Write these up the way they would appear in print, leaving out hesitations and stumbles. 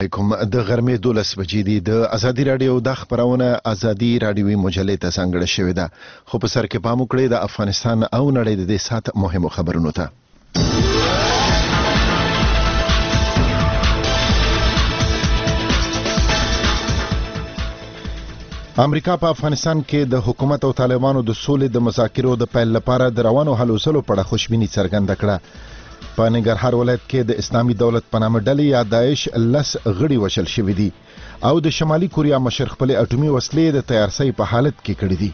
کوم د غرمې 12 بجې دي د ازادي رادیو د خبرونه ازادي رادیوي مجلې ته څنګه شوې ده خو په سر کې پام وکړئ د افغانستان او نړۍ د دې سات مهمو خبرونو ته امریکا په افغانستان کې د حکومت او طالبانو د سولې د مذاکرو د پیل لپاره د روانو هلو ځلو په اړه خوشبیني څرګنده کړه په ننګرهار ولایت کې د اسلامي دولت په نامه ډلې یا داعش لس غړي وشل شوي دي او د شمالي کوریا مشر خپل اټومي وسلې د تیارسۍ په حالت کې کړې دي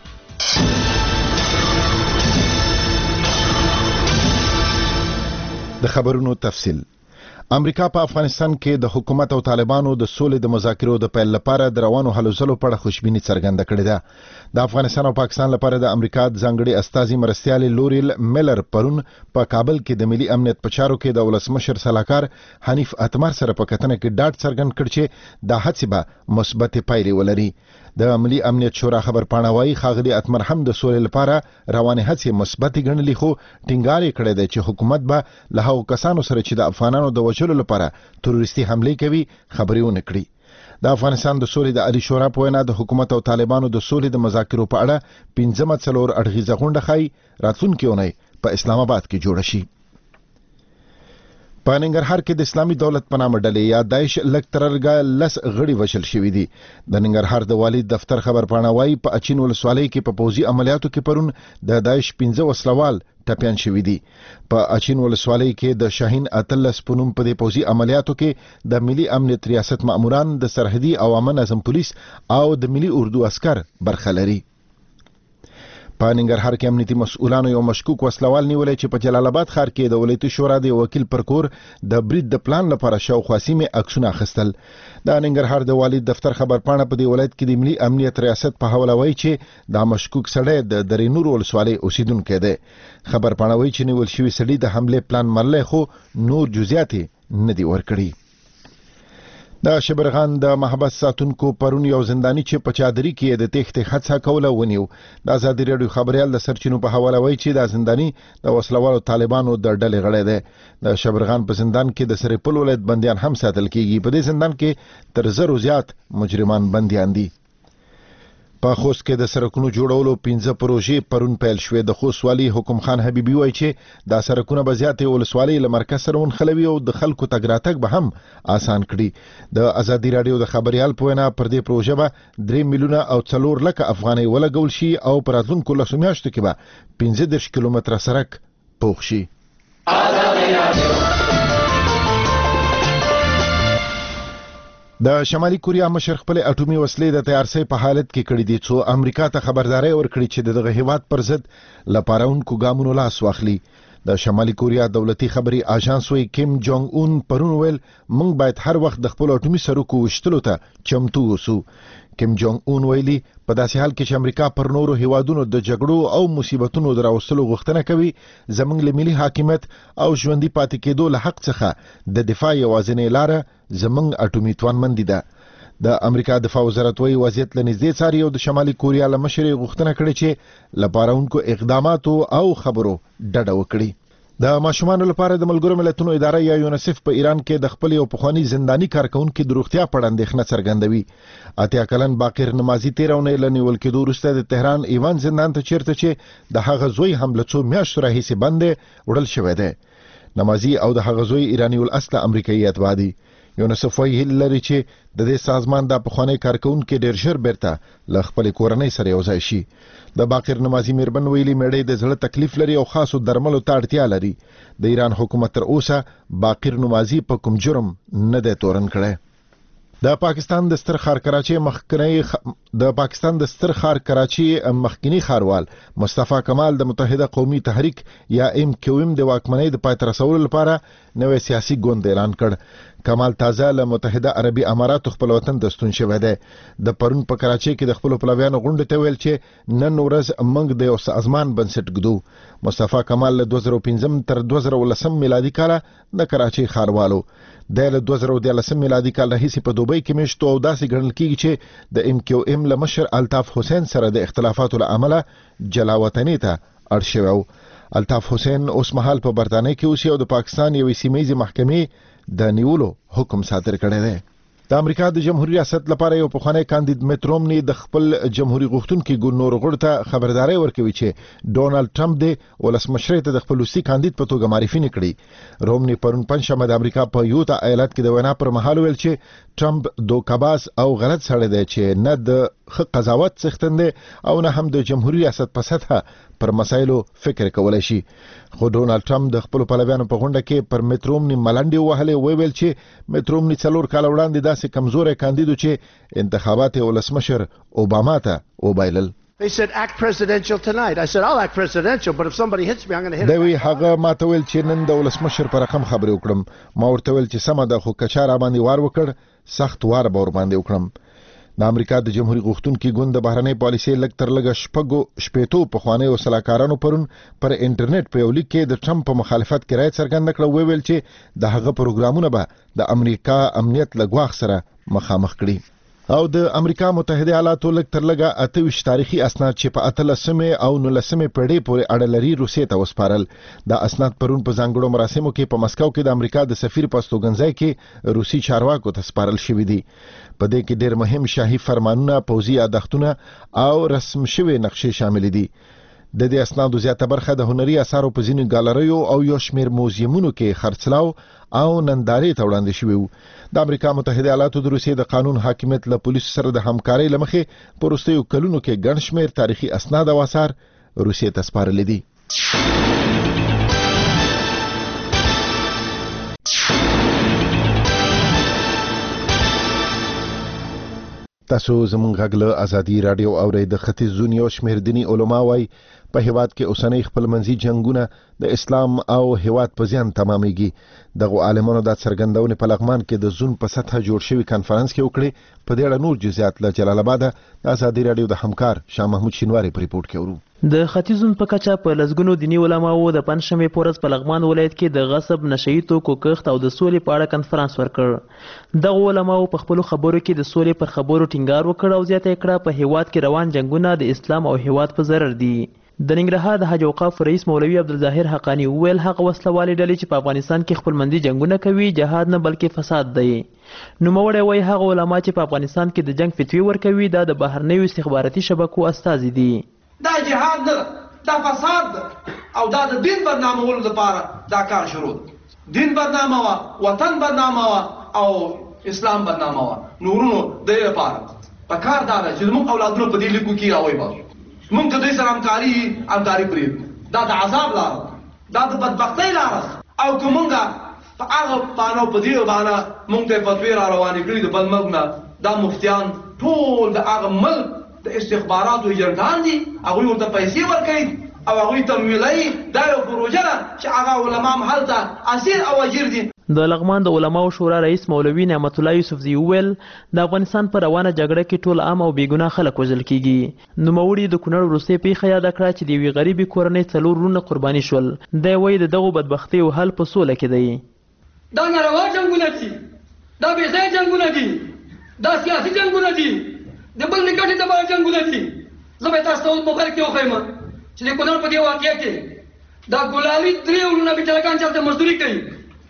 د خبرونو تفصیل امریکا په افغانستان کې د حکومت او طالبانو د سولې د مذاکرو د پیل لپاره د روانو هلو ځلو په اړه خوشبیني څرګنده کړې ده د افغانستان او پاکستان لپاره د امریکا ځانګړي استازي مرستيالي لوریل میلر پرون په کابل کې د ملي امنیت په چارو کې د ولسمشر صلاحکار حنیف اتمر سره په کتنه کې ډاډ څرګند کړ چې د هڅې به مثبت پایلې ولري د ملي امنیت شورا خبر پاڼوي خاغلی اتمر هم د سولې لپاره روانه هڅې مثبت ګڼلې خو ټینګار کړی دی چې حکومت به له هغو کسانو سره چې د افغانانو د وژلو لپاره تروریستي حمله کوي خبرونه کړي د افغانستان د سولې د عالی شورا په وینا د حکومت او طالبانو د سولې د مذاکرو په اړه 15 څلور اړخیزه غونډه خای راتلونکي اونۍ په اسلام آباد کې جوړه شي په ننګرهار کې د اسلامي دولت په نامه ډلې یا داعش لکترلګا لس غړي وشل شوي دي د ننګرهار د والي دفتر خبر پاڼوي په اچین ولسوالۍ کې په پوځي عملیاتو کې پرون د داعش 15 وسلوال ټپيان شوي دي په اچین ولسوالۍ کې د شاهین اتلس پونم په دې پوځي عملیاتو کې د ملي امنیت ریاست ماموران د سرحدي او امن نظم پولیس او د ملي اردو عسكر برخه لري په ننګرهار کې امنیتي مسؤلانو یو مشکوک وسلوال نیولې چې په جلال آباد ښار کې د ولایتي شورا د وکیل پر کور د برید د پلان لپاره شاوخوا سیمې عکسونه اخیستل د ننګرهار د والي دفتر خبر پاڼه په دې ولایت کې د ملي امنیت ریاست په حواله وایي چې دا مشکوک سړی د درې نور ولسوالۍ اوسیدونکی دی خبر پاڼه وایي چې نیول شوی سړی د حمله پلان مرلې خو نور جزئیات نه دي ورکړي د شبرغان د محبس ساتونکو پرون یو زنداني چې په چادري کې د تېښتې هڅه کوله ونیو د ازادي رادیو خبريال د سرچینو په حواله وایي چې د زنداني د وسلوالو طالبانو د ډلې غړی دی د شبرغان په زندان کې د سرپل ولایت بنديان هم ساتل کیږي په دې زندان کې تر 1000 زیات مجرمان بنديان دي په خوست کې د سرکونو جوړولو 15 پروژې پرون پیل شوې د خوست والي حکم خان حبيبي وایي چې دا سرکونه به زیاتې ولسوالۍ له مرکز سره ونښلوي او د خلکو تګ راتګ به هم آسان کړي د ازادي رادیو د خبريال په وینا پر دې پروژه به 3 میلیونه او 4 لک افغانۍ ولګول شي او پر راتلونکو لسو میاشتو کې به 15 کیلومتره سرک پوخ شي د شمالي کوریا مشر خپل اټومي وسلې د تیارسۍ په حالت کې کړې دي چې امریکا ته خبرداري ورکړي چې دغه هیواد پر ضد لپارونکو ګامونو لاس واخلي د شمالي کوریا دولتي خبري اژانس وی کیم جونګ اون پرون ویل موږ باید هر وخت د خپل اټومي سرکو وشتلو ته چمتو اوسو کیم جونګ اون ویلي په داسې حال کې چې امریکا پر نورو هیوادونو د جګړو او مصیبتونو دراوستلو غوښتنه کوي زموږ له ملي حاکمیت او ژوندۍ پاتې کېدو له حق څخه د دفاع یوازینۍ لاره زموږ اټومي توانمندي ده د امریکا دفاع وزارت وی وضعیت لنږدې څاري او د شمالي کوریا له مشر غوښتنه کړې چې لپارونکو اقداماتو او خبرو ډډه وکړي د ماشومان لپاره د ملګرو ملتونو اداره یا یونیسف په ایران کې د خپل یو پخوانی زنداني کارکونکو د روغتیا په اړه اندېښنه څرګندوي اتیا کلن باقر نمازي 13 اونۍ لنیول کېدو وروسته د تهران ایوان زندان ته چیرته چې د هغه زوی هم له څو میاشتو راهیسې بند وړل شوی دی نمازي او د هغه زوی ایرانی الاصل امریکایي اتباعي یونیسف وایي لري چې د دې سازمان د پخوانی کارکونکو ډیر ژر بیرته ل خپل کورنۍ سره یوځای شي د باقر نمازي میربن ویلي مېړې د زړه تکلیف لري او خاصو درملو ته اړتیا لري د ایران حکومت تر اوسه باقر نمازي په کوم جرم نه دی تورن کړی د پاکستان د ستر ښار کراچي مخکنی ښاروال مصطفی کمال د متحده قومي تحریک یا MQM د واکمنۍ د پای ته رسولو لپاره نوې سیاسي ګوند اعلان کړ کمال تازه له متحده عربي اماراتو خپل وطن ته ستون شوی دی د پرون په کراچي کې د خپل پلویانو غونډه ته ویل چې نن ورځ موږ د یو سازمان بنسټ ږدو مصطفی کمال له 2015 تر 2019 میلادي کال د کراچي ښاروالو د 2013 میلادي کال راهیسې په دوبۍ کې میشتو او داسې ګڼل کیږي چې د MQM له مشر الطاف حسین سره د اختلافاتو له امله جلاوطنۍ ته اړ شوی الطاف حسین اوس مهال په برتانیې کې اوسي او د پاکستان یوې سیمه ییزې محکمې د نیولو حکم صادر کړی دی د امریکا د جمهوریت ریاست لپاره یو پخوانی کاندید میت رومني د خپل جمهوریت غوښتونکي ګورنر غړو ته خبرداري ورکوي چې ډونالد ټرمپ د ولسمشر ته د خپل روسي کاندید په توګه معرفي نکړي. رومني پرون پنځشنبه د امریکا په یوتا ایالت کې د وینا پر مهال ویل چې ټرمپ دوکباز او غلط سړی دی چې نه د قضاوت څښتن دی او نه هم د جمهوریت ریاست په سطحه پر مسایلو فکر کولای شي. خو ډونالد ټرمپ د خپل پلویانو په غونډه کې پر میت رومني ملنډي وهلې ویل چې میت رومني 4 کال وړاندې داسې کمزوري کاندید چې انتخابات ولسمشر اوباما ته وبایلل. They said act presidential tonight. I said I'll act presidential, but if somebody hits me I'm going to hit him. دوی هغه ماته ویل چې نن د ولسمشر پر رقم خبرې وکړم. ما ورته ویل چې سمه ده خو کچاره باندې وار وکړ سخت وار به ور باندې وکړم. د امریکا د جمهوریت غوښتونکي ګوند د بهرنۍ پالیسۍ لږ تر لږه شپېتو پخوانیو سلاکارانو پرون پر انټرنیټ په یو لیک کې د ټرمپ په مخالفت کې رایه څرګنده کړه. ویل چې د هغه پروګرامونه به د امریکا امنیت له ګواښ سره مخامخ کړي. او د امریکا متحده ایالاتو لږ تر لږه 28 تاریخي اسناد چې په 18 او 19 پیړۍ پورې اړه لري روسیې ته وسپارل. دا اسناد پرون په ځانګړو مراسمو کې په مسکو کې د امریکا د سفیر په استوګنځای کې روسي چارواکو ته سپارل شوي دي. په دې کې ډېر مهم شاهي فرمانونه، پوځي یادښتونه او رسم شوي نقشې شامل دي. د دې اسنادو زیاته برخه د هنري اثارو په ځینو ګالریو او یو شمېر موزیمونو کې خرڅلاو او نندارې ته وړاندې شوي وو. د امریکا متحده ایالاتو د روسیې د قانون حاکمیت له پولیسو سره د همکارۍ له مخې په وروستیو کلونو کې ګڼ شمېر تاریخي اسناد او آثار روسیې ته سپارلي دي. تاسو زموږ غږ له ازادي رادیو اورئ. د ختیځ زون یو شمېر دیني علما وایي په هیواد کې اوسنۍ خپلمنځي جنگونه د اسلام او هیواد په زیان تمامېږي. دغه عالمانو د څرګندونې په لغمان کې د زون په سطحه جوړ شوی کانفرنس کې وکړي. په دې اړه نور جزئیات له جلال آباد د ازادي رادیو د همکار شاه محمود شینواری په ریپورت کې ورو. د ختیځ زون په کچه په لسګونو دیني علماو د پنځشنبې په ورځ په لغمان ولایت کې د غصب، نشهیي توکو کښت او د سولې په اړه کنفرانس ورکړ. دغه علماو په خپلو خبرو کې د سولې پر خبرو ټینګار وکړ او زیاته کړه په هیواد کې روان جنگونه د اسلام او هیواد په ضرر دي. د ننګرهار د حج اوقاف رئیس مولوي عبدالظاهر حقانی وویل هغه وسلوالې ډلې چې په افغانستان کې خپلمنځي جنگونه کوي جهاد نه بلکې فساد دی. نوموړی وایي هغه علما چې په افغانستان کې د جنگ فتوی ورکوي دا د بهرنیو استخباراتي شبکو استازي دي. دا جهاد نه دا فساد او دا د دین بدنامولو لپاره دا کار شروع دین بدنامه وا، وطن بدنامه وا او اسلام بدنامه وا. نورونو د دې لپاره په کار دا چې موږ اولادونو په دې لیکو کې راوي باسو. موږ ته دې سره همکاري پرې دا د عذاب لار، دا د بدبختۍ لار او کومه په هغه باندې په دې باندې موږ ته فتوی را روانې کړې د بل ملک نه. دا مفتیان ټول د هغه ملک د استخباراتو ایجنټان دي، هغوی ورته پیسې ورکوي او هغوی تمویلوي. دا یو پروژه ده چې هغه علما هم هلته اسیر او اجیر دي. د لغمان د علماو شورا رئیس مولوي نعمت الله یوسفزي وویل د افغانستان پر روانه جګړه کې ټول عام او بېګناه خلک وژل کیږي. نوموړي د کونړ وروستۍ پیښه یاده کړه چې د یوې غریبې کورنۍ 4 وروڼه قرباني شول. دی وایي د دغو بدبختیو حل په سوله کې دی. دا ناروا جنګونه دي، دا بې ځایه جنګونه دي، دا سیاسي جنګونه دي، د بل نګټې دپاره جنګونه دي. زه به تاسو ته اوس موبایل کې وښیم چې د کونړ په دې واقعه کې دا ګلالي 3 وروڼه بېچارهګان چې هلته مزدوري کوي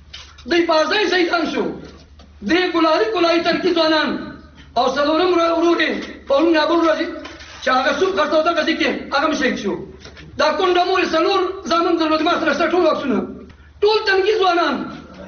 دوی په ځای شهیدان شو. درې ګلالي ترکي ځوانان او څلورم ورور یې پرون نابل ورځې چې هغه سوپ خرڅه او دغه ځای کې هغه هم شهید شو. دا کونډه مور 4 زامن درلود، ما سره شته ټول عکسونه، ټول تنګي ځوانان.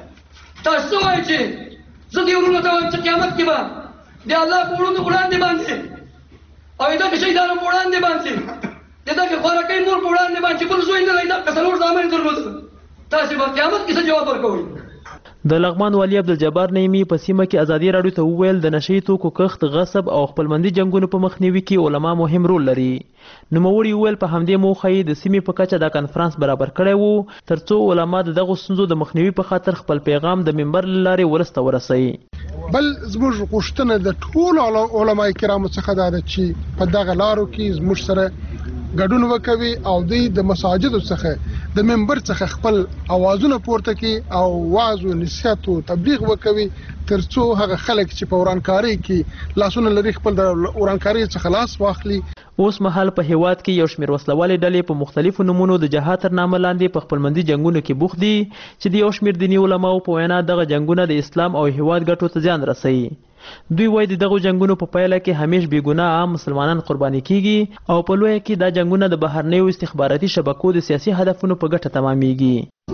تاسو وایئ چې زه دې ورونو ته وایم چې قیامت کې به د الله په وړاندې باندې او دغه شهیدانو په وړاندې باندې د دغه خوراکۍ مور په وړاندې باندې بل زوی نه دی، دغه 4 زامن یې درلود، تاسو به قیامت کې څه جواب ورکوئ؟ د لغمان والي عبدالجبار نعیمي په سیمه کې ازادي راډیو ته وویل د نشهیي توکو کښت، غصب او خپلمنځي جنګونو په مخنیوي کې علما مهم رول لري. نوموړي وویل په همدې موخه یې د سیمې په کچه دا کنفرانس برابر کړی و ترڅو علما د دغو ستونزو د مخنیوي په خاطر خپل پیغام د منبر له لارې ولس ته ورسوي. بل زموږ غوښتنه د ټولو علماء کرامو څخه دا ده چې په دغه لارو کې زموږ سره ګډون وکوي او دوی د مساجدو څخه د منبر څخه خپل اوازونه پورته کړي او واعظ او نصیحت او تبلیغ وکوي ترڅو هغه خلک چې په ورانکارۍ کې لاسونه لري خپل د ورانکارۍ څخه لاس واخلي. اوس مهال په هیواد کې یو شمېر وسلوالې ډلې په مختلفو نومونو د جهاد تر نامه لاندې په خپلمنځي جنګونو کې بوخت دي چې د یو شمېر دیني علماو په وینا دغه جنګونه د اسلام او هیواد ګټو ته زیان رسوي. دوی وایي د دغو جنګونو په پایله کې همیش بېګناه عام مسلمانان قرباني کیږي او په لویه کې دا جنګونه د بهرنیو استخباراتي شبکو د سیاسي هدفونو په ګټه تمامیږي.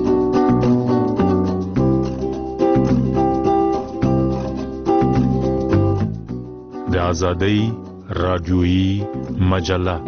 د آزادۍ راډیویي مجله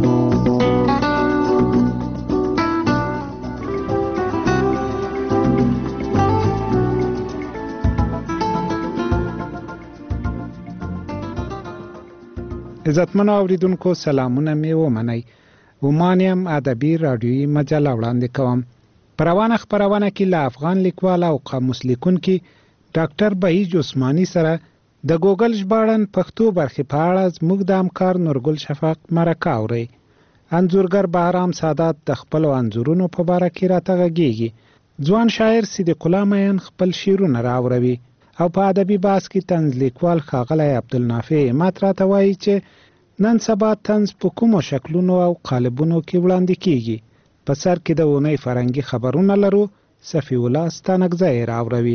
عزتمنو اوریدونکو سلامونه مې ومنئ. عمان یم ادبي راډیویي مجله وړاندې کوم. په روانه خپرونه کې له افغان لیکوال او قاموس لیکونکي ډاکټر بهیج عثماني سره د ګوګل ژباړن پښتو برخې په اړه زموږ د همکار نورګل شفق مرکه اورئ. انځورګر بهرام سادات د خپلو انځورونو په باره کې راته غږیږي. ځوان شاعر صدیق الله میان خپل شعرونه راوروي او په ادبي بحث کې طنز لیکوال ښاغلی عبدالنافع همت راته وایي چې نن سبا طنز په کومو شکلونو او قالبونو کې وړاندې کیږي. په سر کې د اونۍ فرهنګي خبرونه لرو. صفي الله ستانکزی راوروي.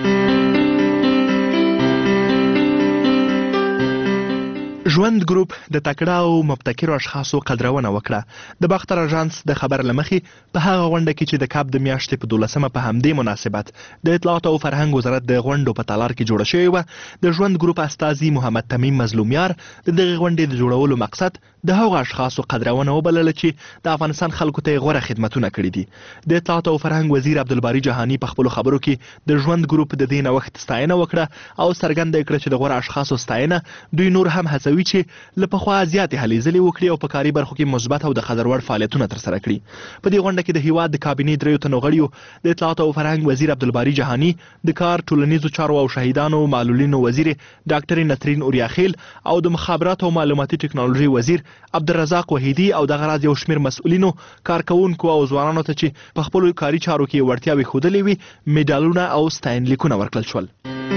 ژوند ګروپ د تکړه او مبتکرو اشخاصو قدرونه وکړه. د باختر اژانس د خبر لمخې په هغه غونډه کې چې د کاب د میاشتې په 12مه په همدې مناسبت د اطلاعات او فرهنګ وزارت د غونډو په تالار کې جوړه شوې وه، د ژوند ګروپ استازي محمد تمیم مظلومیار د دغه غونډې د جوړولو مقصد د هغو اشخاصو قدرونه وبلله چې د افغانستان خلکو ته غوره خدمتونه کړي دي. د اطلاعات او فرهنګ وزیر عبدالباری جهانی په خپلو خبرو کې د ژوند ګروپ د دې نوښت ستاینه وکړه او څرګنده کړه چې د غوره اشخاصو ستاینه دوی نور هم هڅوي چې له پخوا زیاتې هلې ځلې وکړي او په کاري برخو کې مثبت او د قدر وړ فعالیتونه ترسره کړي. په دې غونډه کې د هیواد د کابینې 3 تنو غړیو د اطلاعات او فرهنګ وزیر عبدالباری جهانی، د کار، ټولنیزو چارو او شهیدانو معلولینو وزیر ډاکټر نسرین اوریاخیل او د مخابرات او معلوماتي ټکنالوژي وزیر عبدالرزاق وحیدی او د غراض یو شمیر مسؤلینو، کارکونکو او ځوانانو ته چې په خپلو کاري چارو کې وړتیاوې ښودلې وي میډالونه او ستاینلیکونه ورکړل شول.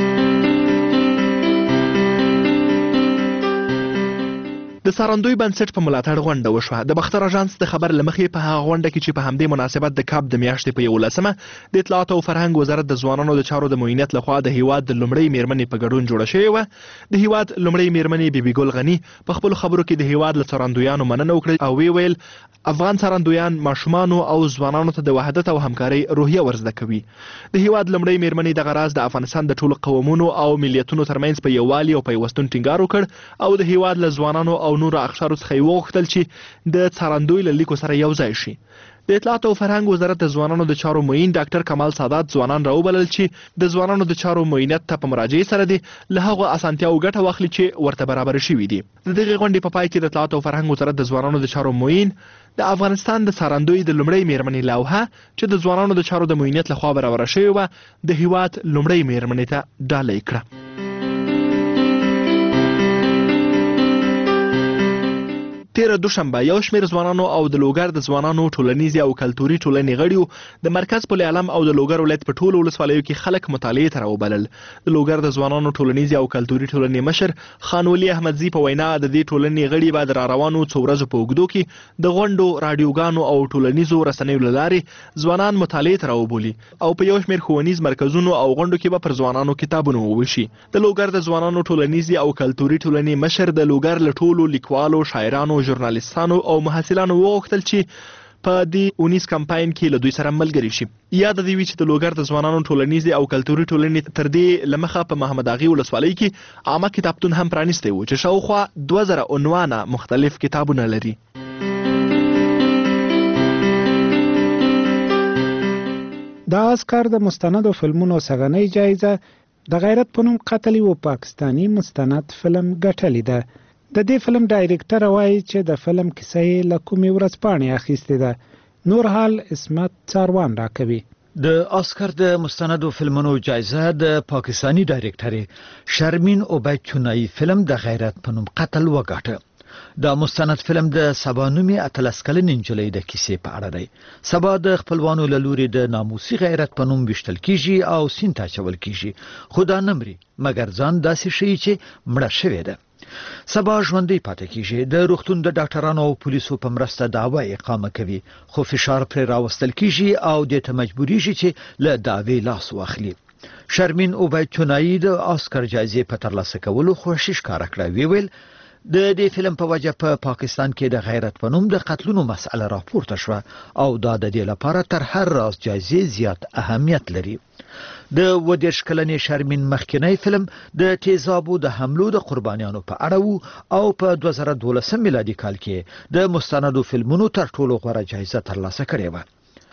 د سارندوی بنسټ په ملاتړ غونډه وشوه. د باختر اژانس د خبر لمخې په هغه غونډه کې چې په همدې مناسبت د کاب د میاشتې په 11مه د اطلاعات او فرهنګ وزارت د ځوانانو د چارو د معاونیت لخوا د هیواد د لومړۍ میرمنې په ګډون جوړه شوې وه. د هیواد لومړۍ میرمنې بیبي ګل غني په خپلو خبرو کې د هیواد له څارندویانو مننه وکړه او ویل افغان څارندویان ماشومانو او ځوانانو ته د وحدت او همکارۍ روحیه ورزده کوي. د هیواد لومړۍ میرمنې دغه راز د افغانستان د ټولو قومونو او ملیتونو ترمنځ په یووالي او پیوستون ټینګار وکړ او د هیواد له ځوانانو او نورو اقشارو څخه یې وغوښتل چې د څارندوی له لیکو سره یو ځای شي. د اطلاعات او فرهنګ وزارت د ځوانانو د چارو معین ډاکټر کمال سادات ځوانان راوبلل چې د ځوانانو د چارو معینت ته په مراجعې سره دي له هغو اسانتیاو ګټه واخلي چې ورته برابر شوي دي. د دغې غونډې په پای کې د اطلاعات او فرهنګ وزارت د ځوانانو د چارو معین د افغانستان د څارندوی د لومړۍ میرمنې لوحه چې د ځوانانو د چارو د معینت لخوا برابره شوې وه د هیواد لومړۍ میرمنې ته ډالۍ کړه. تیره دوشنبه یو شمېر ځوانانو او د لوګر د ځوانانو ټولنیزې او کلتوري ټولنې غړیو د مرکز پل علم او د لوګر ولایت په ټولو ولسوالیو کې خلک مطالعې ته راوبلل. د لوګر د ځوانانو ټولنیزې او کلتوري ټولنې مشر خان ولي احمدزي په وینا د دې ټولنې غړي به د راروانو څو ورځو په اوږدو کې د غونډو، راډیوګانو او ټولنیزو رسنیو له لارې ځوانان مطالعې ته راوبولي او په یو شمېر ښوونیز مرکزونو او غونډو کې به پر ځوانانو کتابونه وویشي. د لوګر د ځوانانو ټولنیزې او کلتوري ټولنې مشر د لوګر له ټولو لیکوالو، شاعرانو، ژورنالیستانو او محصلانو وغوښتل چې په دې اونیز کمپاین کې له دوی سره ملګري شي. یاد دې وي چې د لوګر د ځوانانو ټولنیزې او کلتوري ټولنې تر دې لمخه په محمد اغي ولسوالۍ کې عامه کتابتون هم پرانیستی و چې شاوخوا 2000 عنوانه مختلف کتابونه لري. د آسکار د مستندو فلمونو سغنۍ جایزه د غیرت په نوم قتل یو پاکستانی مستند فلم ګټلې ده. د دې فلم ډایرکټر وایي چې د فلم کیسه یې له کومې ورځپاڼې اخیستې ده. نور حال اسمت څاروان راکوي. د آسکار د مستندو فلمونو جایزه د پاکستانی ډایرکټر شرمین عبید چونایی فلم د غیرت په نوم قتل وګاټه. د مستند فلم د سبا نومي 13 کلنې نجلۍ د کیسې په اړه دی. سبا د خپلوانو له لوري د ناموسي غیرت په نوم ویشتل کیږي او سین ته اچول کیږي، خو دا نه مري مګر ځان داسې ښیي چې مړه شوې ده. سبا ژوندۍ پاتې کیږي. د روغتون د ډاکټرانو او پولیسو په مرسته دعوه اقامه کوي، خو فشار پرې راوستل کیږي او د ته مجبوریږي چې له دعوې لاس واخلي. شرمین اوبایچونایی د آسکر جایزې په ترلاسه کولو خوښي ښکاره کړه. ویل د دې فلم په وجه په پاکستان کې د غیرت په نوم د قتلونو مسأله راپورته شوه او دا د دې لپاره تر هر راز جایزې زیات اهمیت لري. د 30 کلنې شرمین مخکنی فلم د تیزابو د حملو د قربانیانو په اړه وو او په 2012 میلادي کال کې د مستندو فلمونو تر ټولو غوره جایزه ترلاسه کړې وه.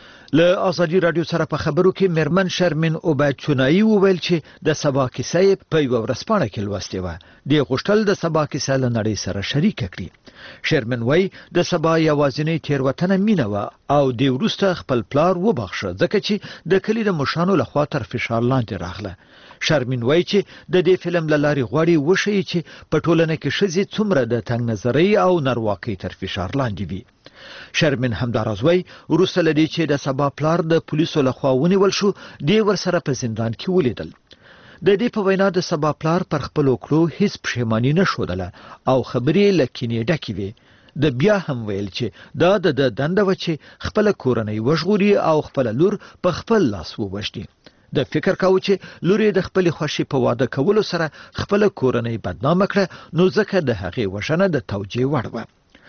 له ازادي رادیو سره په خبرو کې میرمن شرمین اوبایچونایی وویل چې د سبا کیسه په یو ورځپاڼه کې لوستې وه. د غوښتل د سبا کیسه له نړۍ سره شریک کړي. شرمین وای د سبا یوازینی تیروتنه مینه و او د وروسته خپل پلار وبخښه ځکه چې د کلی د مشانو لخوا تر فشار لاندې راغله. شرمین وای چې د دې فلم له لارې غواړي وښیي چې په ټولنه کې ښځې څومره د تنګ نظرۍ او نارواکۍ تر فشار لاندې وي. شرمین همداراز وای وروسته له دې چې د سبا پلار د پولیسو لخوا ونیول شو دی ورسره په زندان کې ولیدل. د دې په وینا د سبا پلار پر خپل کړو هیڅ پښیمانی نه شودله او خبرې لکینې ډکې وي. د بیا هم ویل چې دا د دنده و چې خپل کورنۍ وژغوري او خپل لور په خپل لاس ووژني. د فکر کاوه چې لور د خپل خوښي په واده کولو سره خپل کورنۍ بدنامه کړه نو ځکه د هغې وژنه د توجیه وړ وه.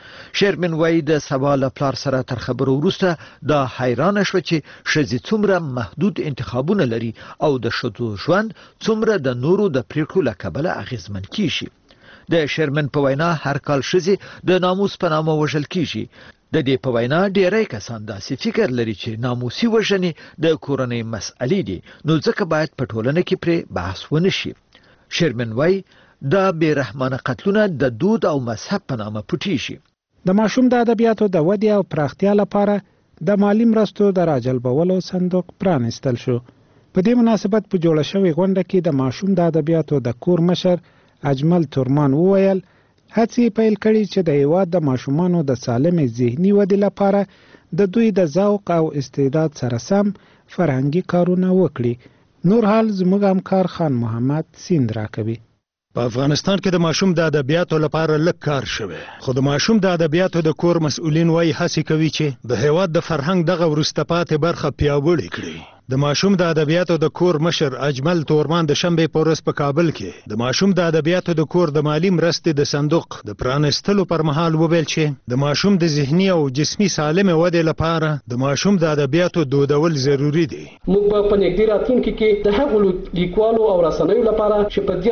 شرمین وای د سبا له پلار سره تر خبرو وروسته دا حیرانه شوه چې ښځې څومره محدود انتخابونه لري او د ښځو ژوند څومره د نورو د پریکړو له کبله اغیزمن کیږي. د شرمین په وینا هر کال ښځې د ناموس په نامه وژل کیږي. د دې په وینا ډیری کسان داسې فکر لري چې ناموسي وژنې د کورنۍ مسئلې دي نو ځکه باید په ټولنه کې پرې بحث ونه شي. شرمین وای دا بې رحمانه قتلونه د دود او مذهب په نامه پټیږي. د ماشوم د ادبیاتو د ودې او پراختیا لپاره د مالی مرستو د راجلبولو صندوق پرانیستل شو. په دې مناسبت په جوړه شوې غونډه کې د ماشوم د ادبیاتو د کور مشر اجمل تورمان وویل هڅې پیل کړي چې د هیواد د ماشومانو د سالمې ذهني ودې لپاره د دوی د ذوق او استعداد سره سم فرهنګي کارونه وکړي. نور حال زموږ همکار خان محمد سیند راکوي. په افغانستان کې د ماشوم د ادبیاتو لپاره لږ کار شوی خو د ماشوم د ادبیاتو د کور مسؤلین وایي هڅې کوي چې د هیواد د فرهنګ دغه وروسته پاتې برخه پیاوړې کړي. د ماشوم د ادبیاتو د کور مشر اجمل تورمان د شنبې په ورځ په کابل کې د ماشوم د ادبیاتو د کور د مالی مرستې د صندوق د پرانیستلو پر مهال وویل چې د ماشوم د ذهني او جسمي سالمې ودې لپاره د ماشوم د ادبیاتو دودول ضروری دي. موږ په نږدې راتلونکي کې د هغو لیکوالو او رسنیو لپاره چې په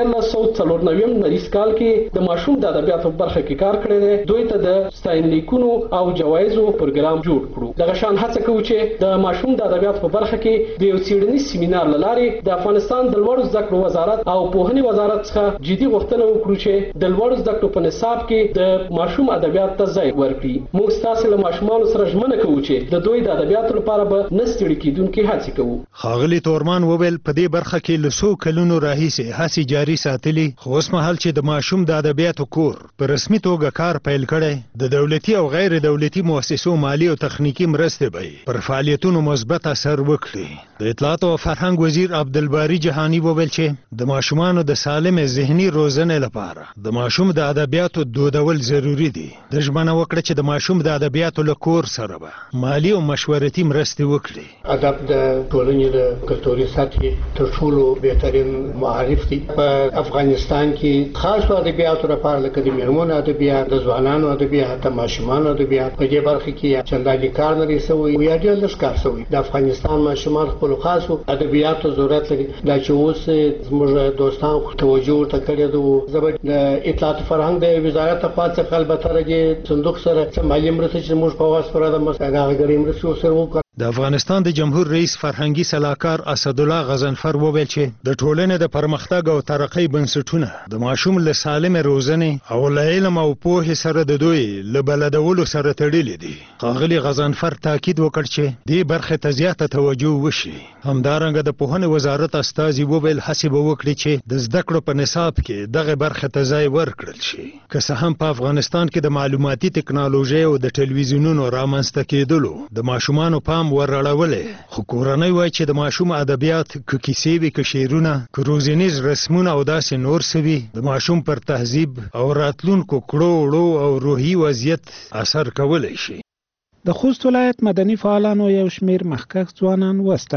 1994 نریس کال کې د ماشوم د ادبیاتو برخه کې کار کړی دی دوی ته د ستاینلیکونو او جوایزو پروګرام جوړ کړو. دغه شان هڅه کوو چې د ماشوم د ادبیاتو په برخه کې د یو څېړنیز سیمینار له لارې د افغانستان د لوړو زده کړو وزارت او پوهنې وزارت څخه جدي غوښتنه وکړو چې د لوړو زده کړو په نصاب کې د ماشوم ادبیات ته ځای ورکړي. موږ ستاسو له ماشومانو سره ژمنه کوو چې د دوی د ادبیاتو لپاره به نه ستړي کېدونکي هڅې کوو. ښاغلي تورمان وویل په دې برخه کې له څو کلونو راهیسې هڅې جاري ساتلي خو اوس مهال چې د ماشوم د ادبیاتو کور په رسمي توګه کار پیل کړی د دولتي او غیر دولتي مؤسسو مالی او تخنیکی مرستې به پر فعالیتونو مثبت اثر وکړي. د اطلاعات او فرهنګ وزیر عبدالباری جهانی وویل چې د ماشومانو د سالم ذهني روزنې لپاره د ماشوم د ادبیاتو دودول ضروری دي. د ژمنه وکړه چې د ماشوم د ادبیاتو له کور سره به مالی او مشورتي مرستې وکړي. ادب د ټولنې د کلتوري سطحې تر ټولو بهترین معرف دی. په افغانستان کې خاص ادبیاتو لپاره لکه د میرمنو ادبیات د ځوانانو ادبیات د ماشومانو ادبیات په دې برخه کې چنداني کار نه رسوي یا ډېر لږ کار شوی. د افغانستان ماشومان خپل خاصو ادبیاتو ضرورت لري. دا چې اوس زموږ دوستان توجه ورته کړی دی. زبر د اطلاعات فرهنګ د وزارت په څخه البته د صندوق سره مالی مرسته چې موږ په واسطه سره د مساغري مرسته سره وکړو. د افغانستان د جمهور رئیس فرهنګي سلاکار اسدالله غضنفر وویل چې د ټولنې د پرمختګ او ترقۍ بنسټونه د ماشوم له سالم روزنې او له علم او پوهې سره د دوی له بلدولو سره تړلي دي. ښاغلي غضنفر تاکید وکړ چې دې برخې ته زیاته توجه وشي. همدارنګه د پوهنې وزارت استازي وویل هڅې به وکړي چې د زده کړو په نصاب کې دغه برخې ته ځای ورکړل شي. که څه هم په افغانستان کې د معلوماتي ټکنالوژۍ او د ټلویزیونونو رامنځته کېدلو د ماشومانو پام ورړولې خو کورنۍ وایي چې د ماشوم ادبیات که کیسې وي که شعرونه که روزنیز رسمونه او داسې نور څه وي د ماشوم پر تهذیب او راتلونکو کړو وړو او روحي وضعیت اثر کولی شي. د خوست ولایت مدني فعالانو یو شمیر مخکښ ځوانان وستایل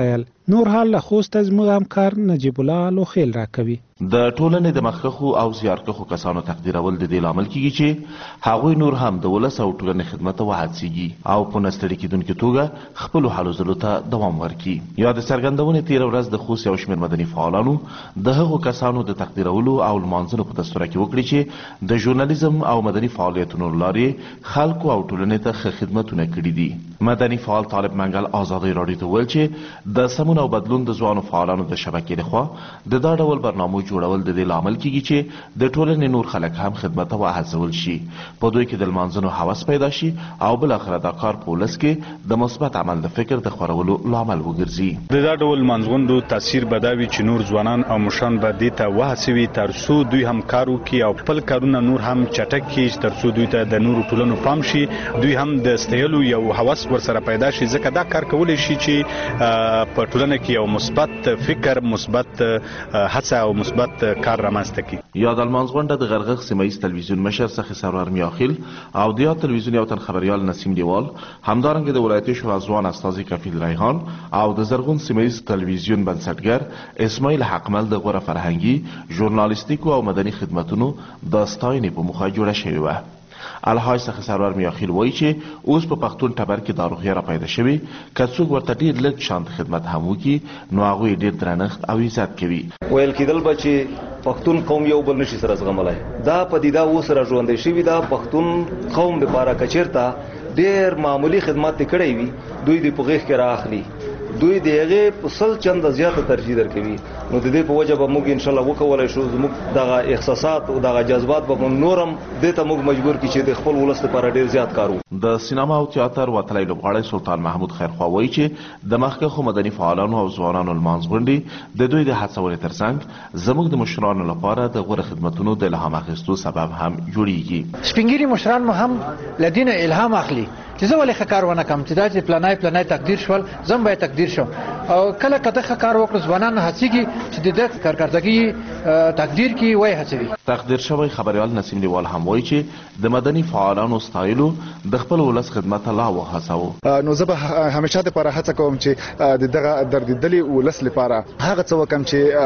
نور حال له خوست زموږ همکار نجیب الله لوخیل راکوي. د ټولنې د مخکخو او زیارکښو کسانو تقدیرول د دې لامل کیږي چې هغوی نور هم د ولس او ټولنې خدمت ته وهڅیږي او په نستړي کیدونکي توګه خپلو هلو ځلو ته دوام ورکړي. یا د څرګندونې تېره ورځ د خوست یو شمېر مدني فعالانو د هغو کسانو د تقدیرولو او لمانځلو په دستوره کې وکړي چې د ژورنالیزم او مدني فعالیتونو له لارې خلکو او ټولنې ته ښه خدمتونه کړي دي. مدني فعال طالب منګل ازادۍ راډیو ته وویل چې د سمون او بدلون د ځوانو فعالانو د شبکې لخوا د دا ډول برنامو جوړول د دې لامل کیږي چې د ټولنې نور خلک هم خدمت ته وهڅول شي، په دوی کې د لمانځنو هوس پیدا شي او بالاخره دا کار په ولس کې د مثبت عمل د فکر د خورولو لامل وګرځي. د دا ډول لمانځغونډو تاثیر به دا وي چې نور ځوانان او مشران به دې ته وهڅوي تر څو دوی هم کار وکړي او خپل کارونه نور هم چټک کړي، تر څو دوی ته د نورو ټولنو پام شي، دوی هم د ستایلو یو هوس ورسره پیدا شي. ځکه دا کار کولی شي چې په ټولنه کې یو مثبت فکر، مثبت هڅه او مثبت کار رامنځته کړي. یا د لمانځغونډه د غرغښ سیمه ییز تلویزیون مشر سخي سرور میاخیل او د یاد تلویزیون یو تن خبریال نسیم دیوال، همدارنګه د ولایتي شورا ځوان استازي کفیل ریحان او د زرغون سیمه ییز تلویزیون بنسټګر اسماعیل حقمل د غوره فرهنګي، ژورنالیستیکو او مدني خدمتونو د ستاینې په موخه جوړه شوې وه. الحاج سخي سرور میاخیل وایي چې اوس په پښتون ټبر کې داروغیا را پیدا شوي، که څوک ورته ډېر لږ شانت خدمت هم وکړي نو هغوی ډېر درنښت او عزت کوي. ویل کېدل به چې پښتون قوم یو بل نشي سره زغملی، دا پدیده اوس را ژوندی شوي ده. پښتون قوم دپاره که چېرته ډېر معمولي خدمت یې کړی وي دوی دې په غېږ کې رااخلي، دوی د هغې په 100 چنده زیاته ترجیح درکوي. نو د دې په وجه به موږ انشاءالله وکولی شو زموږ دغه احساسات او دغه جذبات به نور هم دې ته موږ مجبور کړي چې د خپل ولس لپاره ډېر زیات کار وکړو. د سینما او تیاتر وتلی لوبغاړی سلطان محمود خیرخوا وایي چې د مخکښو مدني فعالانو او ځوانانو لمانځغونډې د دوی د هڅونې ترڅنګ زموږ د مشرانو لپاره د غوره خدمتونو د الهام اخیستو سبب هم جوړیږي. سپینګیري مشران مو هم له دې نه الهام اخلي چې زه ولې ښه کار ونه کړم چې دا چې پلانی تقدیر شول زه باید تقدیر شم. او کله که ښه کار وکړو ځوانان هڅېږي چې د دې کارکردګي تقدیر کې وایي هڅوي. تقدیر شوی خبریال نسیم دیوال هم وایي چې د مدني فعالانو ستایلو د خپل ولس خدمت ته لا وهڅوو. نو زه به همیشه دپاره هڅه کوم چې د دغه دردېدلي ولس لپاره هغه څه وکړم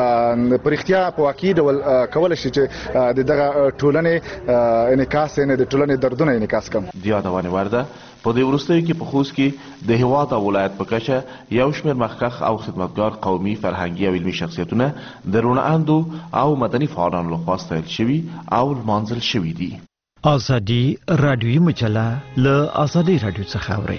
چې په رښتیا په واقعي ډول کولی شي چې د دغه ټولنې انعکاس یعنې د ټولنې دردونه انعکاس کړم. د یادونې وړ ده په دې وروستیو کې په خوست کې د هېواد او ولایت په کچه یو شمېر مخکښ او خدمتګار قومي، فرهنګي او علمي شخصیتونه د روڼاندو او مدني فعالانو لخوا ستایل شوي او لمانځل شوي دي. ازادي رادیوي مجله له ازادي رادیو څخه اورئ.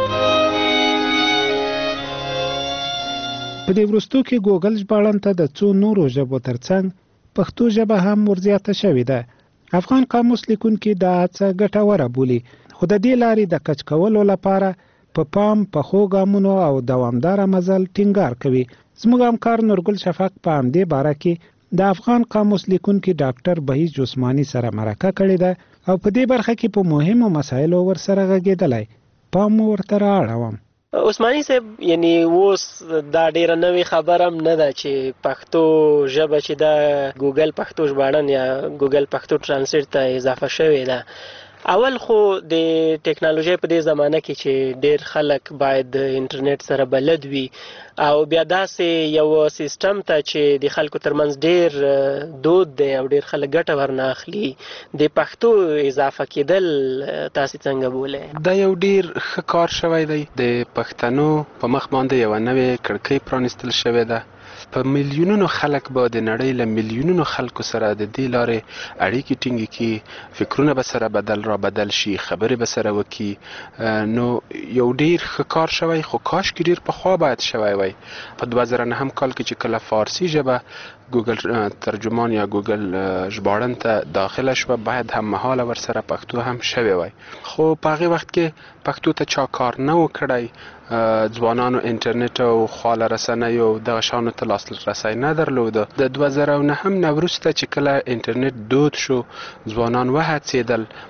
په دې وروستو کې ګوګل ژباړن ته د څو نورو ژبو ترڅنګ پښتو ژبه هم ورزیاته شوې ده. افغان قاموس لیکونکي دا هڅه ګټوره بولي، خو د دې لارې د کچ کولو لپاره په پام، پخو ګامونو او دوامداره مزل ټینګار کوي. زموږ همکار نورګل شفق په همدې باره کې د افغان قاموس لیکونکي ډاکټر بهیج عثماني سره مرکه کړې ده او په دې برخه کې په مهمو مسایلو ورسره غږېدلی. پام ورته رااړوم. عثماني صاحب یعنی اوس دا ډیره نوې خبره هم نه ده چې پښتو ژبه چې دا ګوګل پښتو ژباړن یا ګوګل پښتو ټرانسلیټ ته اضافه شوې ده. اول خو د ټکنالوژي په دې زمانه کې چې ډیر خلک باید د انټرنیټ سره بلد وي او بیا داسې یو سیستم ته چې د خلکو ترمنځ ډیر دود دی او ډیر خلک ګټه ورنه اخلي، د پښتو اضافه کېدل تاسې څنګه بولئ؟ دا یو ډیر ښه کار شوی دی. د پښتنو په مخ باندې یوه نوې کړکۍ پرانیستل شوې ده. په میلیونونو خلک به د نړۍ له میلیونونو خلکو سره د دې لارې اړیکې ټینګې کړي، فکرونه به سره بدل شي، خبرې به سره وکړي. نو یو ډیر ښه کار شوی، خو کاشکې ډیر پخوا باید شوی وای. په 2009 کال کې چې کله فارسي ژبه ګوګل ترجمان یا ګوګل ژباړن ته داخله شوه باید هم مهاله ورسره پښتو هم شوی وای. خو په هغې وخت کې پښتو ته چا کار نه و کړی. ځوانانو انټرنیټ او خواله رسنیو دغه شانو ته لاسرسی نه درلوده. د 2009 نه وروسته چې کله انټرنیټ دود شو ځوانان وهڅېدل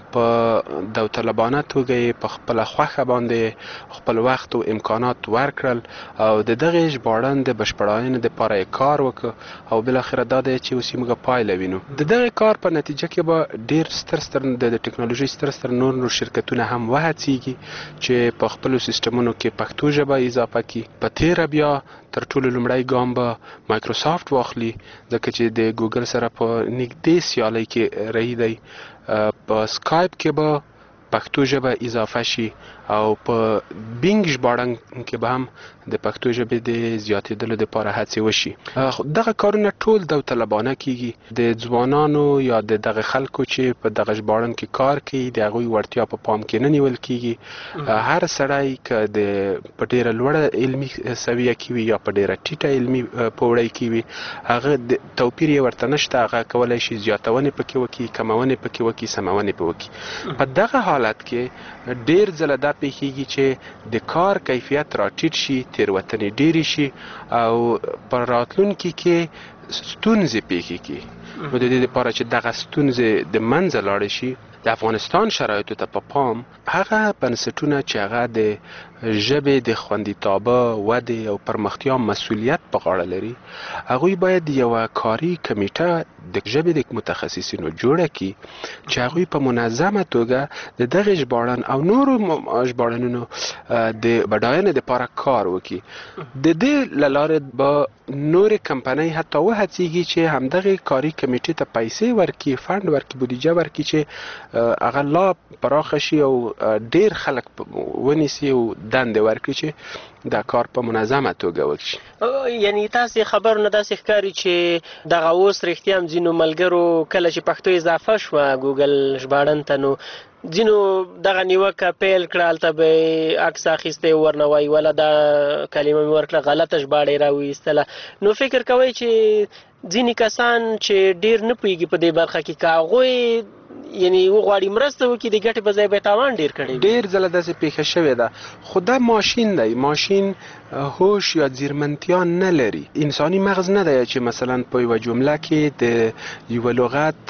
په داوطلبانه توګه په خپل خوښه باندې خپل وخت او امکانات ورکړل او د دغه ژباړن د بشپړاینې لپاره کار وکړ او بل اخر دا دی چې اوس موږ پایله وینو. د دغه کار په نتیجه کې به ډیر ستر د ټکنالوژي ستر نور شرکتونه هم وهڅیږي چې په خپل سیستمونو کې پښتو ژبه اضافه کړي. په تیر بیا تر ټولو لومړی ګام به مایکروسافت واخلي ځکه چې د ګوګل سره په نږدې سیالۍ کې رهي دی. په سکایپ کې به پښتو ژبه اضافه شي او په بینګ ژباړن کې به هم د پښتو ژبې د زیاتېدلو لپاره هڅې وشي. دغه کارونه ټول داوطلبانه کیږي. د ځوانانو یا د دغه خلکو چې په دغه ژباړن کې کار کوي د هغوی وړتیا په پام کې نه نیول کیږي. هر سړی که په ډیره لوړه علمي سویه کې وي یا په ډیره ټیټه علمي پوړی کې وي هغه توپیر یې ورته نشته. هغه کولی شي زیاتونې پکې وکړي، کمونې پکې وکړي، سمونې پکې وکړي. په دغه حالت کې ډیر ځله دا پیښیږي چې د کار کیفیت راټیټ شي، تېروتنې ډېرې شي او په راتلونکي کې ستونزې پیښې کړي. نو د دې لپاره چې دغه ستونزې د منځه لاړې شي د افغانستان شرایطو ته په پام هغه بنسټونه چې هغه د ژبې د خوندیتابه، ودې او پرمختیا مسؤلیت په غاړه لري هغوی باید یوه کاري کمیټه د ژبې د متخصصینو جوړه کړي چې هغوی په منظمه توګه د دغه ژباړن او نورو ژباړنونو د بډاینې لپاره کار وکړي. د دې له لارې به نورې کمپنۍ حتی وهڅېږي چې همدغه کاري کمیټې ته پیسې ورکړي، فنډ ورکړي، بودیجه ورکړي چې هغه لا پراخه شي او ډیر خلک ونیسي او دندې ورکړي چې دا کار په منظمه توګه وکړي. یعنی تاسې خبرو نه داسې ښکاري چې دغه اوس رښتیا هم ځینو ملګرو کله چې پښتو اضافه شوه ګوګل ژباړن ته نو ځینو دغه نیوکه پیل کړه، هلته به یې عکس اخیستی ورنه وایي وله دا کلمه مې ورکړه غلطه ژباړه یې راویستله. نو فکر کوئ چې ځینې کسان چې ډېر نه پوهېږي په دې برخه کې که هغوی یعنی وغواړي مرسته وکړي د ګټې په ځای به تاوان ډېر کړی وي؟ ډېر ځله داسې پیښه شوې ده، خو دا ماشین دی. ماشین هوش یا ځیرمنتیا نه لري. انساني مغز نه دی چې مثلا په یوه جمله کې د یوه لغت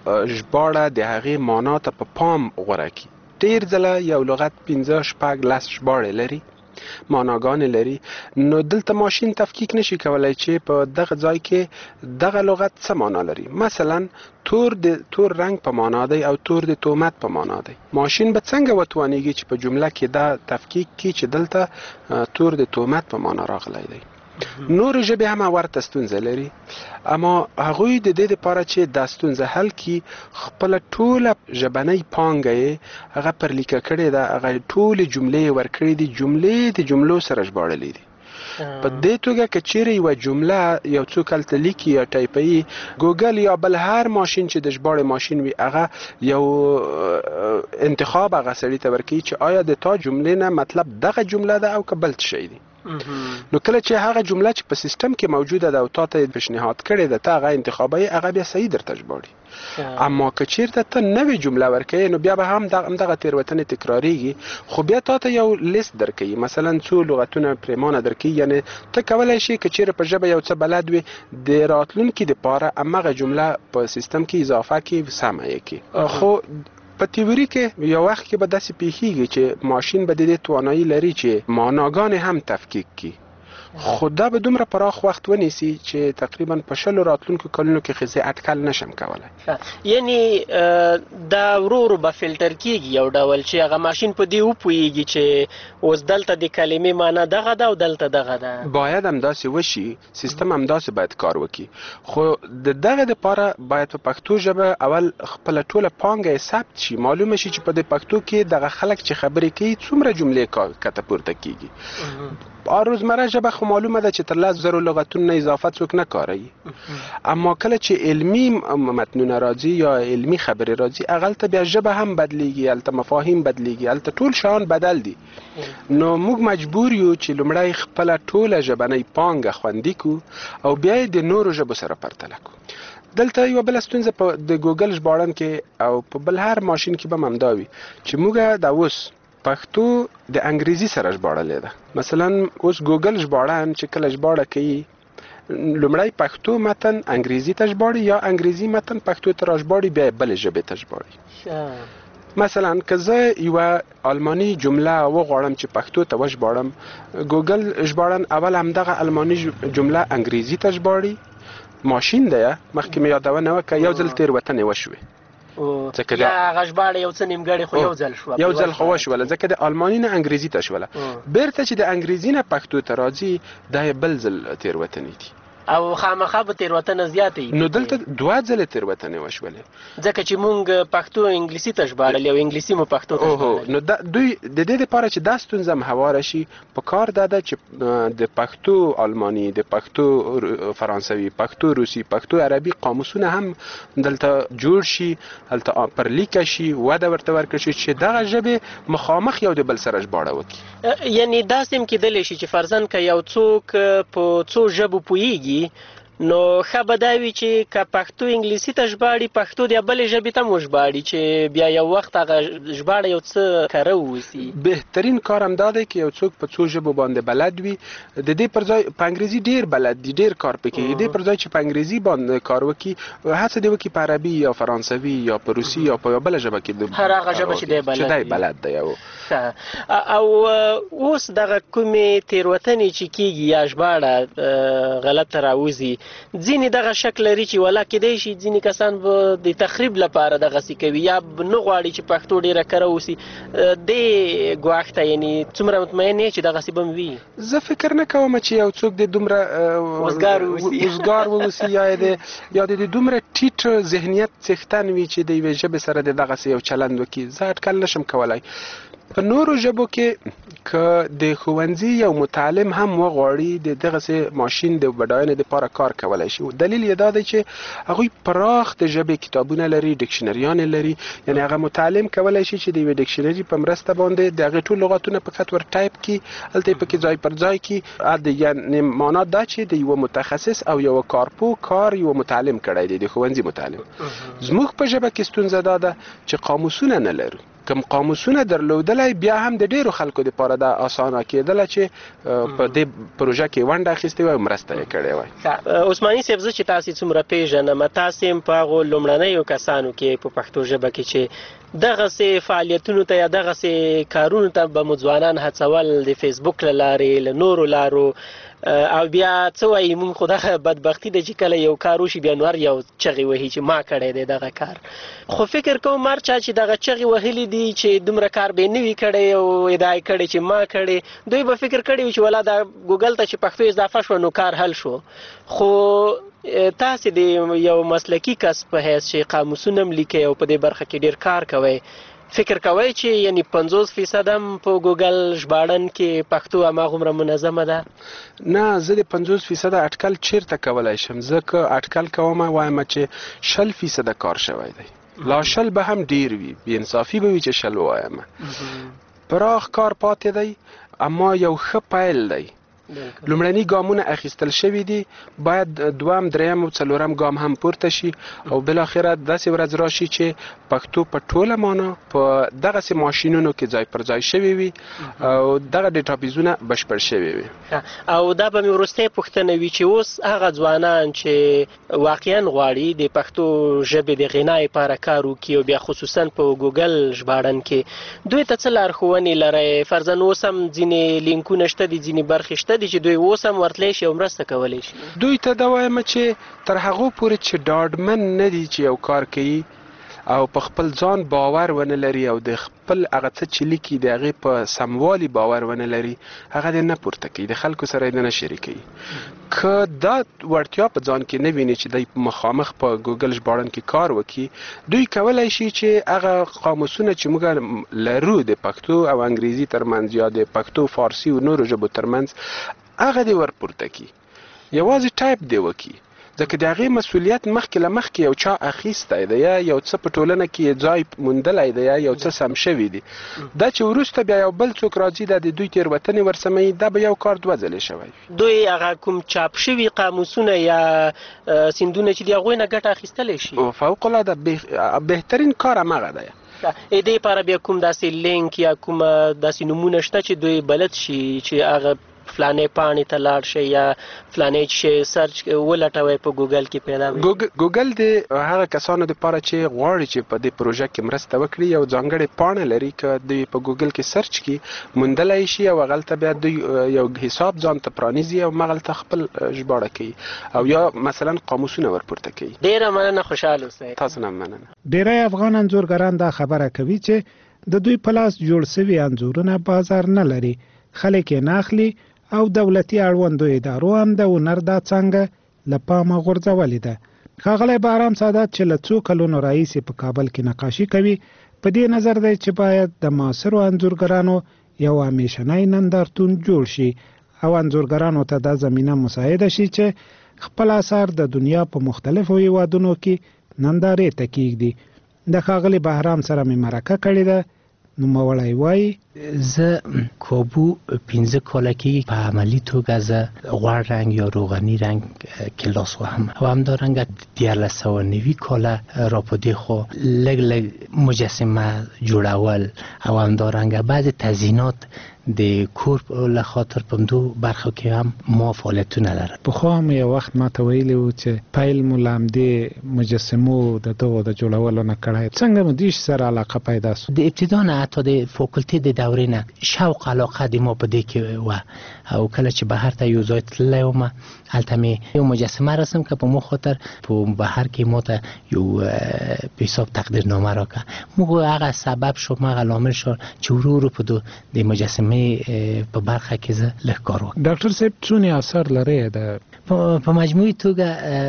ژباړه د هغې معنا ته په پام غوره کړي. ډېر ځله یو لغت 15 شپږ 10 ژباړې لري، معناګانې لري. نو دلته ماشین تفکیک نشي کولای چې په دغه ځای کې دغه لغت څه معنا لري. مثلا تور د تور رنگ په معنا دی او تور د تهمت په معنا دی. ماشین به څنګه وتوانیږي چې په جمله کې دا تفکیک کړي چې دلته تور د تهمت په معنا راغلی دی. نور ژبې هم ورته ستونزه لري، اما هغوی د دې لپاره چې دا ستونزه حل کړي خپله ټوله ژبنۍ پانګه یې هغه پر لیکه کړې ده، هغه ټولې جملې یې ورکړې دي، جملې د جملو سره ژباړلې دي. په دې توګه که چیرې یوه جمله یو څوک هلته لیکي یا ټایپوي، ګوګل یا بل هر ماشین چې د ژباړې ماشین وي هغه یو انتخاب هغه سړي ته ورکوي چې آیا د تا جملې نه مطلب دغه جمله ده او که بل څه شی دی. نو کله چې هغه جمله چې په سیستم کې موجوده ده او تا ته پیشنهاد کړې ده ته هغه انتخابوي، هغه بیا صحیح درته ژباړي. اما که چیرته ته نوې جمله ورکوي نو بیا به هم دغه تېروتنې تکراریږي، خو بیا تا ته یو لیست درکوي، مثلا څو لغتونه پرېمانه درکوي. یعنی ته کولی شي که چیرې په ژبه یو څه بلد وي د راتلونکي دپاره همغه جمله په سیستم کې اضافه کړي، سمه یې کړي. خو په تیوري کې یو وخت کې به داسې پیښیږي چې ماشین به د دې توانایي لري چې معناګانې هم تفکیک کړي، خو دا به دومره پراخ وخت ونیسي چې تقریبا په 20 راتلونکو کلونو کې خزي اټکل نشم کولای. یعنی دا ورو به فلټر کیږي یو ډول چې هغه ماشین په دې وپوهیږي چې اوس دلته د کلمې معنی دغه ده او دلته دغه ده. باید همداسې وشي، سیستم همداسې باید کار وکړي. خو د دغه دپاره باید په پښتو ژبه اول خپله ټوله پانګه ثبت شي، معلومه شي چې په دې پښتو کې دغه خلک چې خبرې کوي څومره جملې کته پورته کیږي. روزمره ژبه خو معلومه ده چې تر 10,000 لغتونو نه اضافه څوک نه کاروي، اما کله چې علمي متنونه راځي یا علمي خبرې راځي هغلته بیا ژبه هم بدلیږي، هلته مفاهیم بدلیږي، هلته ټول شیان بدل دي. نو موږ مجبور یو چې لومړی خپله ټوله ژبنۍ پانګه خوندي کړو او بیا یې د نورو ژبو سره پرتله کړو. دلته یو بل ستونزه په د ګوګل ژباړن کې او په بل هر ماشین کې به هم همدا وي چې موږ دا اوس پښتو د انګریزي سره ژباړلې ده. مثلا اوس ګوګل ژباړن چې کله ژباړه کوي لومړی پښتو متن انګریزي ته ژباړي یا انګریزي متن پښتو ته راژباړي بیا بل ژبې ته ژباړي. مثلا که زه یوه آلمانی جمله وغواړم چې پښتو ته وژباړم، ګوګل ژباړن اول همدغه آلماني جمله انګریزي ته ژباړي. ماشین دی مخکې مې یادونه وکړه یو ځل تېروتنې وشوې، یا هغه ژباړه یو څه نیمګړې خو یو ځل خو وشوله، ځکه د آلماني نه انګریزي ته شوله. بیرته چې د انګریزي نه پښتو ته راځي دا بل ځل تېروتنې دي او خامخا به تېروتنه زیاته وي. نو دلته 2 ځله تېروتنې وشولې ځکه چې مونږ پښتو انګلیسي ته ژباړلې او انګلیسي مو پښتو ته ژباړلې. نو دوی د دې لپاره چې دا ستونزه هم هواره شي په کار ده چې د پښتو آلماني، د پښتو فرانسوي، پښتو روسي، پښتو عربي قاموسونه هم دلته جوړ شي، هلته پر لیکه شي، وده ورته ورکړل شي چې دغه ژبې مخامخ یو د بل سره ژباړه وکړي. یعنی داسې هم کېدلی شي چې فرضاً که یو څوک په څو ژبو پوهېږي نو ښه به دا وي چې که پښتو انګلیسي ته ژباړي پښتو د بلې ژبې ته هم وژباړي چې بیا یو وخت هغه ژباړه یو څه کره ووسي. بهترین کار هم دا دی که یو څوک په څو ژبو باندې بلد وي، د دې پر ځای په انګریزي ډېر بلد دي، ډېر کار پکې کوي، دې پر ځای چې په انګریزي باندې کار وکړي هڅه دې وکړي په عربي یا فرانسوي یا په روسي یا په بله ژبه کې هر هغه ژبه چې دی بلد دی. او اوس دغه کومې تېروتنې چې کېږي یا ژباړه غلطه راوځي، ځینې دغه شک لري چې ولا کېدی شي ځینې کسان به د تخریب لپاره دغسې کوي یا نه غواړي چې پښتو ډېره کره اوسي. دې ګواښ ته یعنې څومره مطمئن یې چې دغسې به هم وي؟ زه فکر نه کوم چې یو څوک د دومره وزګار واوسي یا د دومره ټیټ ذهنیت څښتن وي چې د یوې ژبې سره د دغسې یو چلند وکړي. زه اټکل نشم کولی. په نورو ژبو کې که د ښوونځي یو متعلم هم وغواړي د دغسې ماشین د بډاینې دپاره کار کولی شي. دلیل یې دا دی چې هغوی پراخ د ژبې کتابونه لري، ډکشنریانې لري، یعنې هغه متعلم کولی شي چې د یوې ډکشنري په مرسته باندې د هغې ټول لغاتونه فقط ور ټایپ کړي، هلته یې پکې ځای پر ځای کړي. یعنې معنا دا چې د یوه متخصص او یوه کارپوه کار یوه متعلم کړی دی، د ښوونځي متعلم. زموږ په ژبه کې ستونزه دا ده چې قاموسونه نه لرو. کوم قاموسونه درلودلی بیا هم د ډیرو خلکو لپاره دا اسانه کېدله چې په دې پروژه کې ونډه اخیستې وای او مرسته یې کړې وای. عثماني صاحب، زه چې تاسې څومره پیژنم، تاسې هم په هغو لومړنیو کسانو کې په پښتو ژبه کې چې دغسې فعالیتونو ته یا دغسې کارونو ته به مو ځوانان هڅول د فیسبوک له لارې، له نورو لارو، او بیا څه وایي مونږ خو دغه بدبختي ده چې کله یو کار وشي بیا نور یو چغې وهي چې ما کړی دی دغه کار. خو فکر کوم هر چا چې دغه چغې وهلي دي چې دومره کار به یې نه وي کړی او ادعا یې کړی چې ما کړی، دوی به فکر کړی وي چې ولا دا ګوګل ته چې پښتو اضافه شوه نو کار حل شو. خو تاسې د یو مسلکي کس په حیث چې قاموسونه هم لیکئ او په دې برخه کې ډېر کار کوئ، فکر کوئ چې یعنی 50% هم په ګوګل ژباړن کې پښتو هماغومره منظمه ده؟ نه، زه د 50% اټکل چیرته کولی شم. زه که اټکل کوم وایم چې 60% کار شوی دی، لا 60 به هم ډیر وي، بې انصافي به وي چې 60 ووایم. پراخ کار پاتې دی، اما یو ښه پیل دی. لومړني ګامونه اخیستل شوي دي، باید دوم، دریم او څلورم ګام هم پورته شي او بالاخره داسې ورځ راشي چې پښتو په ټوله معنا په دغسې ماشینونو کې ځای پر ځای شوي وي او دغه ډیټابیزونه بشپړ شوي وي. او دا به مې وروستۍ پوښتنه وي چې اوس هغه ځوانان چې واقعا غواړي د پښتو ژبې د غنا لپاره کار وکړي او بیا خصوصا په ګوګل ژباړن کې دوی ته څه لارښوونې لرئ؟ فرضاً اوس هم ځینې لینکونه شته دي، ځینې برخې شته دي چې دوی اوس هم ورتلی شي او مرسته کولی شي. دوی ته دا وایم چې تر هغو پورې چې ډاډمن نه دي چې یو کار کوي او په خپل ځان باور ونه لري او د خپل هغه څه چې لیکي د هغې په سموالي باور ونه لري، هغه دې نه پورته کوي، د خلکو سره یې نه شریکوي. که دا وړتیا په ځان کې نه ویني چې دی مخامخ په ګوګل ژباړن کې کار وکړي، دوی کولی شي چې هغه قاموسونه چې موږ لرو د پښتو او انګریزي ترمنځ یا د پښتو، فارسي او نورو ژبو ترمنځ، هغه دې ورپورته کړي، یوازې ټایپ دې وکړي، ځکه د هغې مسؤلیت مخکې له مخکې یو چا اخیستی دی یا یو څه په ټولنه کې ځای موندلی دی یا یو څه سم شوي دي. دا چې وروسته بیا یو بل څوک راځي دا د دوی تېروتنې ورسموي، دا به یو کار 2 ځلې شوی. دوی هغه کوم چاپ شوي قاموسونه یا سیندونه چې د هغوی نه ګټه اخیستلی شي؟ فوقالعاده بهترین کار همغه دی. د دې لپاره بیا کوم داسې لینک یا کوم داسې نومونه شته چې دوی بلد شي چې هغه فلانې پاڼې ته لاړ شئ یا فلانې شی سرچ ولټوئ په ګوګل کې پیدا ګوګل د هغه کسانو لپاره چې غواړي چې په دې پروژه کې مرسته وکړي یو ځانګړې پاڼه لري که دوی په ګوګل کې سرچ کړي موندلی شي او هغلته بیا دوی یو حساب ځان ته پرانیزي او هغلته خپل ژباړه کوي او یا مثلا قاموسونه ورپورته کوي. ډیره مننه، خوشحاله اوسئ. تاسو نه مننه. ډیری افغان انځورګران دا خبره کوي چې د دوی په لاس جوړ شوي انځورونه بازار نه لري، خلک یې نه اخلي او دولتي اړوندو ادارو هم د هنر دا څانګه له پامه غورځولې ده. ښاغلی بهرام سادات چې له څو کلونو راهیسې په کابل کې نقاشي کوي، په دې نظر دی چې باید د معاصرو انځورګرانو یو همیشنی نندارتون جوړ شي او انځورګرانو ته دا زمینه مساعده شي چې خپل اثار د دنیا په مختلفو هیوادونو کې نندارې ته کیږدي. د ښاغلي بهرام سره مې مرکه کړې ده، نوموړی وایي زه کابو 15 کاله کې په عملی توګه زه غوړ رنګ یا روغني رنګ کلاس وهم او همدارنګه 1990 کاله را په دې خو لږ مجسمه جوړول او همدارنګه بعض تزیینات د کور له خاطر په دو برخو کې هم ما فعالیتونه لرم. پخوا هم یو وخت ما ته ویلي و چې پیل مو له همدې مجسمو د دغو د جوړولو نه کړی. څنګه مو دې سره علاقه پیدا سو؟ د ابتدا نه حتی د فاکولټي د دورې نه شوق علاقه د ما په دې کې و او کله چې بهر ته یو ځای تللی وم هلته مې یو مجسمه رسم که په مو خاطر په بهر کې ما ته یو په حساب تقدیرنامه راکړه. موږ هغه سبب شو، هغه لامل شو چې ورو په د مجسمه په برخه کې زه لږ کار وکړم. ډاکټر صاحب څونه اثر لري؟ په مجموعي توګه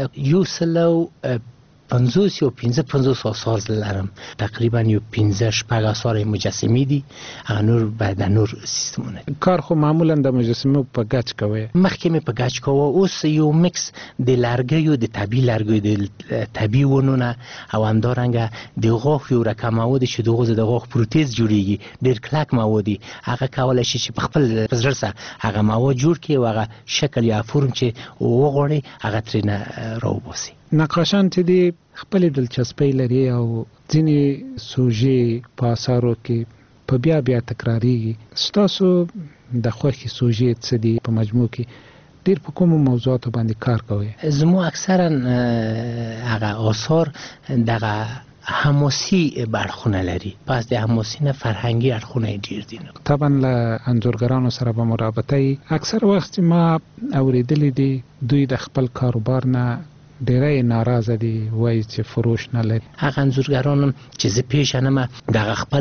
150 یا 55 آثار لرم، تقریبا یو 15 آثار مجسمه دي، هغه نور بعد نور سیستمونه. کار خو معمولا د مجسمه په گچ کوي. مخکې مې په گچ کوه، اوس یو میکس د لرګیو د طبي لرګیو د طبي ونونه او همدارنګه د غاښ یو رقم مواد چې د غاښ پروتیز جوړیږي، ډېر کلک مواد دي، هغه کولای شي چې په خپل زړه سره هغه مواد جوړ کړي او هغه شکل یا فرم چې وغواړي هغه ترېنه راوباسي. نقاشان چې دي خپل دلچسپي لري او ځینې سوژې په اثارو کې په بیا تکراریږي. ستاسو د خوښې سوژې څه دي؟ په مجموع کې ډېر په کومو موضوعاتو باندې کار کوئ؟ زموږ اکثرا هغه آثار دغه حماسي اړخونه لري، پس د حماسي نه فرهنګي اړخونه ډېر دي. طبعا له انځورګرانو سره به مرابطه یې. اکثر وخت ما اورېدلی دي دوی د خپل کاروبار نه ډیری ناراضه دي، وایي چې فروش نه لري. هغه انځورګران چې زه پیژنم دغه خپل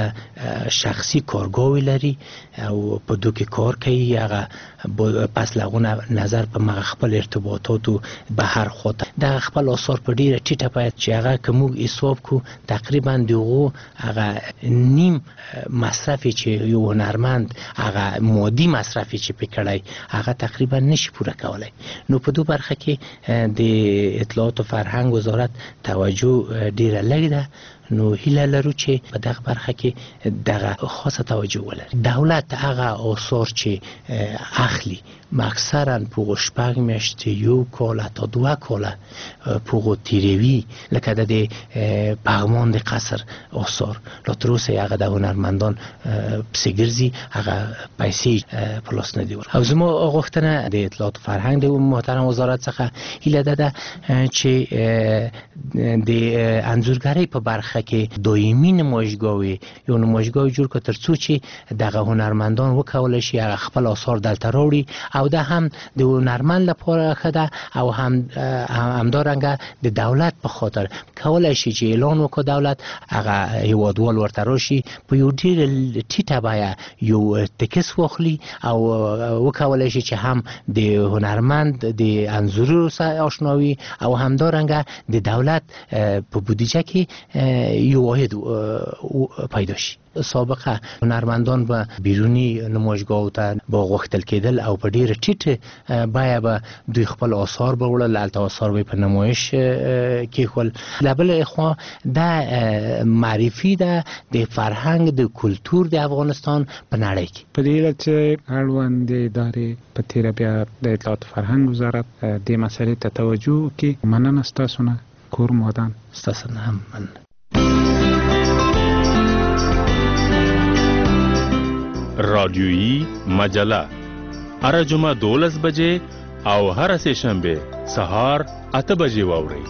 شخصي کارګاوې لري او په دو کې کار کوي، هغه پس لغونه نظر په مغه خپل ارتباطاتو بهر خواته دغه خپل آثار په ډیره ټیټه باید چې هغه که موږ حساب کو تقریبا دغه هغه نیم مصرفي چې یو هنرمند هغه مادي مصرفي چې پکړای هغه تقریبا نشي پوره کولای. نو په دو برخه کې د اطلاعات و فرهنګ وزارت توجه ډیره لږ ده. نو هیله لرو چې په دغه برخه کې دغه خاصه توجه ولري. دولت هغه آثار چې اخلي اکثرا په شپږ میاشتې یو کال تا 2 کال په تیروي، لکه د پغمان د قصر آثار لا تر اوسه هغه د هنرمندان پسې ګرځي، هغه پیسې په لاس نه دی. او زموږ غوښتنه د اطلاعات فرهنګ د محترم وزارت څخه هیله ده چې د انځورګرۍ په برخه کې دایمي نمایشګاوې یو نمایشګاه جوړ کړي ترڅو چې دغه هنرمندان وکولای شي هغه خپل آثار دلته راوړي او دا هم د هنرمند لپاره ښه ده او همدارنګه د دولت په خاطر کولای شي چې اعلان وکړي دولت هغه هیوادوال ورته راشي په یو ډېر ټیټه بیه یو ټکس واخلي او وکولای شي چې هم د هنرمند د انځورو سره آشناوي او همدارنګه د دولت په بودجه کې یو واحد پیدا شي. سابقه هنرمندان به بیرونی نمایشگاه ته با غوښتل کېدل او په ډیره ټیټ بیه به دوی خپل آثار به وړل، هلته آثار به په نمایش کېښول. له بلې خوا دا معرفي ده د فرهنګ د کلتور د افغانستان په نړۍ کې. په دې اړه چې اړوندې ادارې په تېره بیا د اطلاعات فرهنګ وزارت دې مسئلې ته توجه وکړي. مننه ستاسو نه کور مودان. ستاسو نه هم مننه. رادیویی مجله هر جمعه 12 بجې او هر سه شنبه سهار 8 بجې واورئ.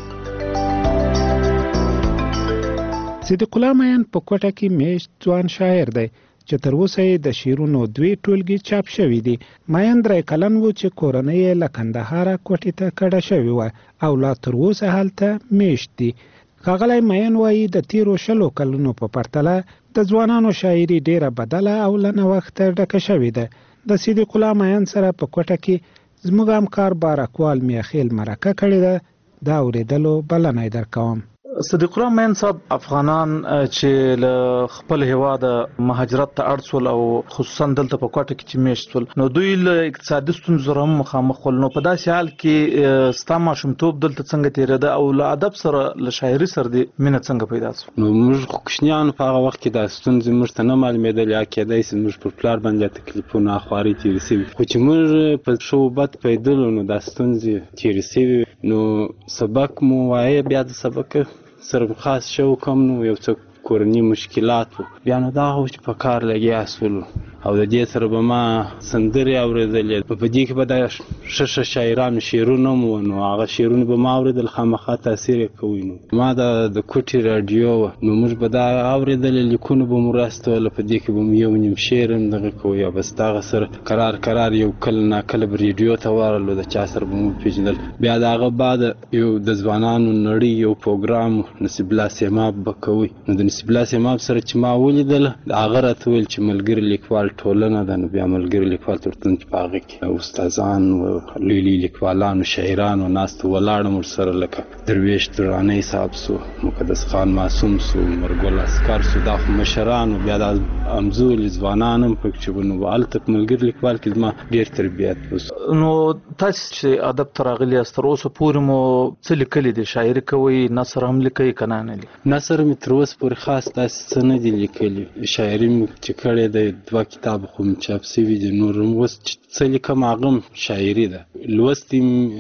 صدیق الله مین په کوټه کې میشت ځوان شاعر دی چې تر اوسه یې د شعرونو 2 ټولګي چاپ شوي دي. مین 3 کلن و چې کورنۍ یې له کندهاره کوټې ته کډه شوې وه او لا تر اوسه هلته میشت دي. ښاغلی مین وایي د تیرو 20 کلونو په پرتله د ځوانانو شاعري ډیره بدله او له نوښته ډکه شوې ده. د صدیق الله مین سره په کوټه کې زموږ همکار بارکوال میاخیل مرکه کړې ده. دا اورېدلو بلنه یې درکوم. صدیق الله مین صاحب، افغانان چې له خپل هیواد مهاجرت ته اړ شول او خصوصا دلته په کوټه کې چې میشت شول، نو دوی له اقتصادي ستونزو سره هم مخامخ ول. نو په داسې حال کې ستا ماشومتوب دلته څنګه تېرېده او له ادب سره له شاعري سره دې مینه څنګه پیدا شوه؟ نو موږ خو کوچنیانو په هغه وخت کې دا ستونزې موږ ته نه معلومېدل، یا کېدای شي زموږ پر پلار باندې تکلیفونه خوارۍ تېرې شوي، خو چې موږ په ښه و بد پوهېدلو نو دا ستونزې تېرې شوي. نو سبق مو وایه، بیا د سبق سره خاص شو کم نو یو څه کورني مشکلات وو، بیا نو دا هو چې په کار لګیا شولو او د دې سره به ما سندرې اورېدلې. په دې کې به دا ښه شاعرانو شعرونه مو نو هغه شعرونه به ما اورېدل، خامخا تاثیر یې کوي. نو ما د کوټې راډیو وه نو موږ به دا اورېدلې، لیکونه به مو راستوله، په دې کې به مو یو نیم شعر هم دغه کوو، یا بس د هغه سره قرار یو کله ناکله به ریډیو ته ورغلو، د چا سره به مو پېژندل. بیا د هغه بعد یو د ځوانانو نړۍ یو پروګرام نصیب الله سیماب به کوي. نو د نصیب الله سیماب سره چې ما ولیدله، هغه راته ویل چې ملګري لیکوال ټولنه ده. نو بیا ملګري لیکوال تورتون چې په هغه کې استادان و لوی لیکوالانو شاعرانو ناست ولاړم ورسره، لکه درویش درانی صاحب سو، مقدس خان معصوم سو، مرګل اسکر سو، دا خو مشرانو. بیا د امزول ځوانان هم پکې وو. نو هلته ملګري لیکوال کې ما ډېر تربیت وسو. نو تاسو چې ادب ته راغلي یاست، تر اوسه پورې مو څه لیکلي دي؟ شاعري کوئ، نثر هم لیکئ که نه لیکئ؟ نثر مې تر اوسه پورې خاص داسې څه نه دي لیکلي. شاعري مې چې کړې ده 2 کتاب خو مې چاپ شوي دي. نور هم اوس چې څه لیکم هغه هم شاعري ده. لوستي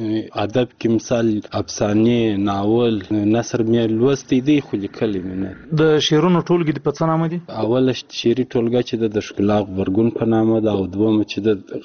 ادب کې مثال افسانې، ناول، نثر مې لوستی دی خو لیکلی مې نه. د شعرونو ټولګې دې په څه نامه دي؟ اوله شعري ټولګه چې د ښکلا غبرګون په نامه ده، او دومه چې د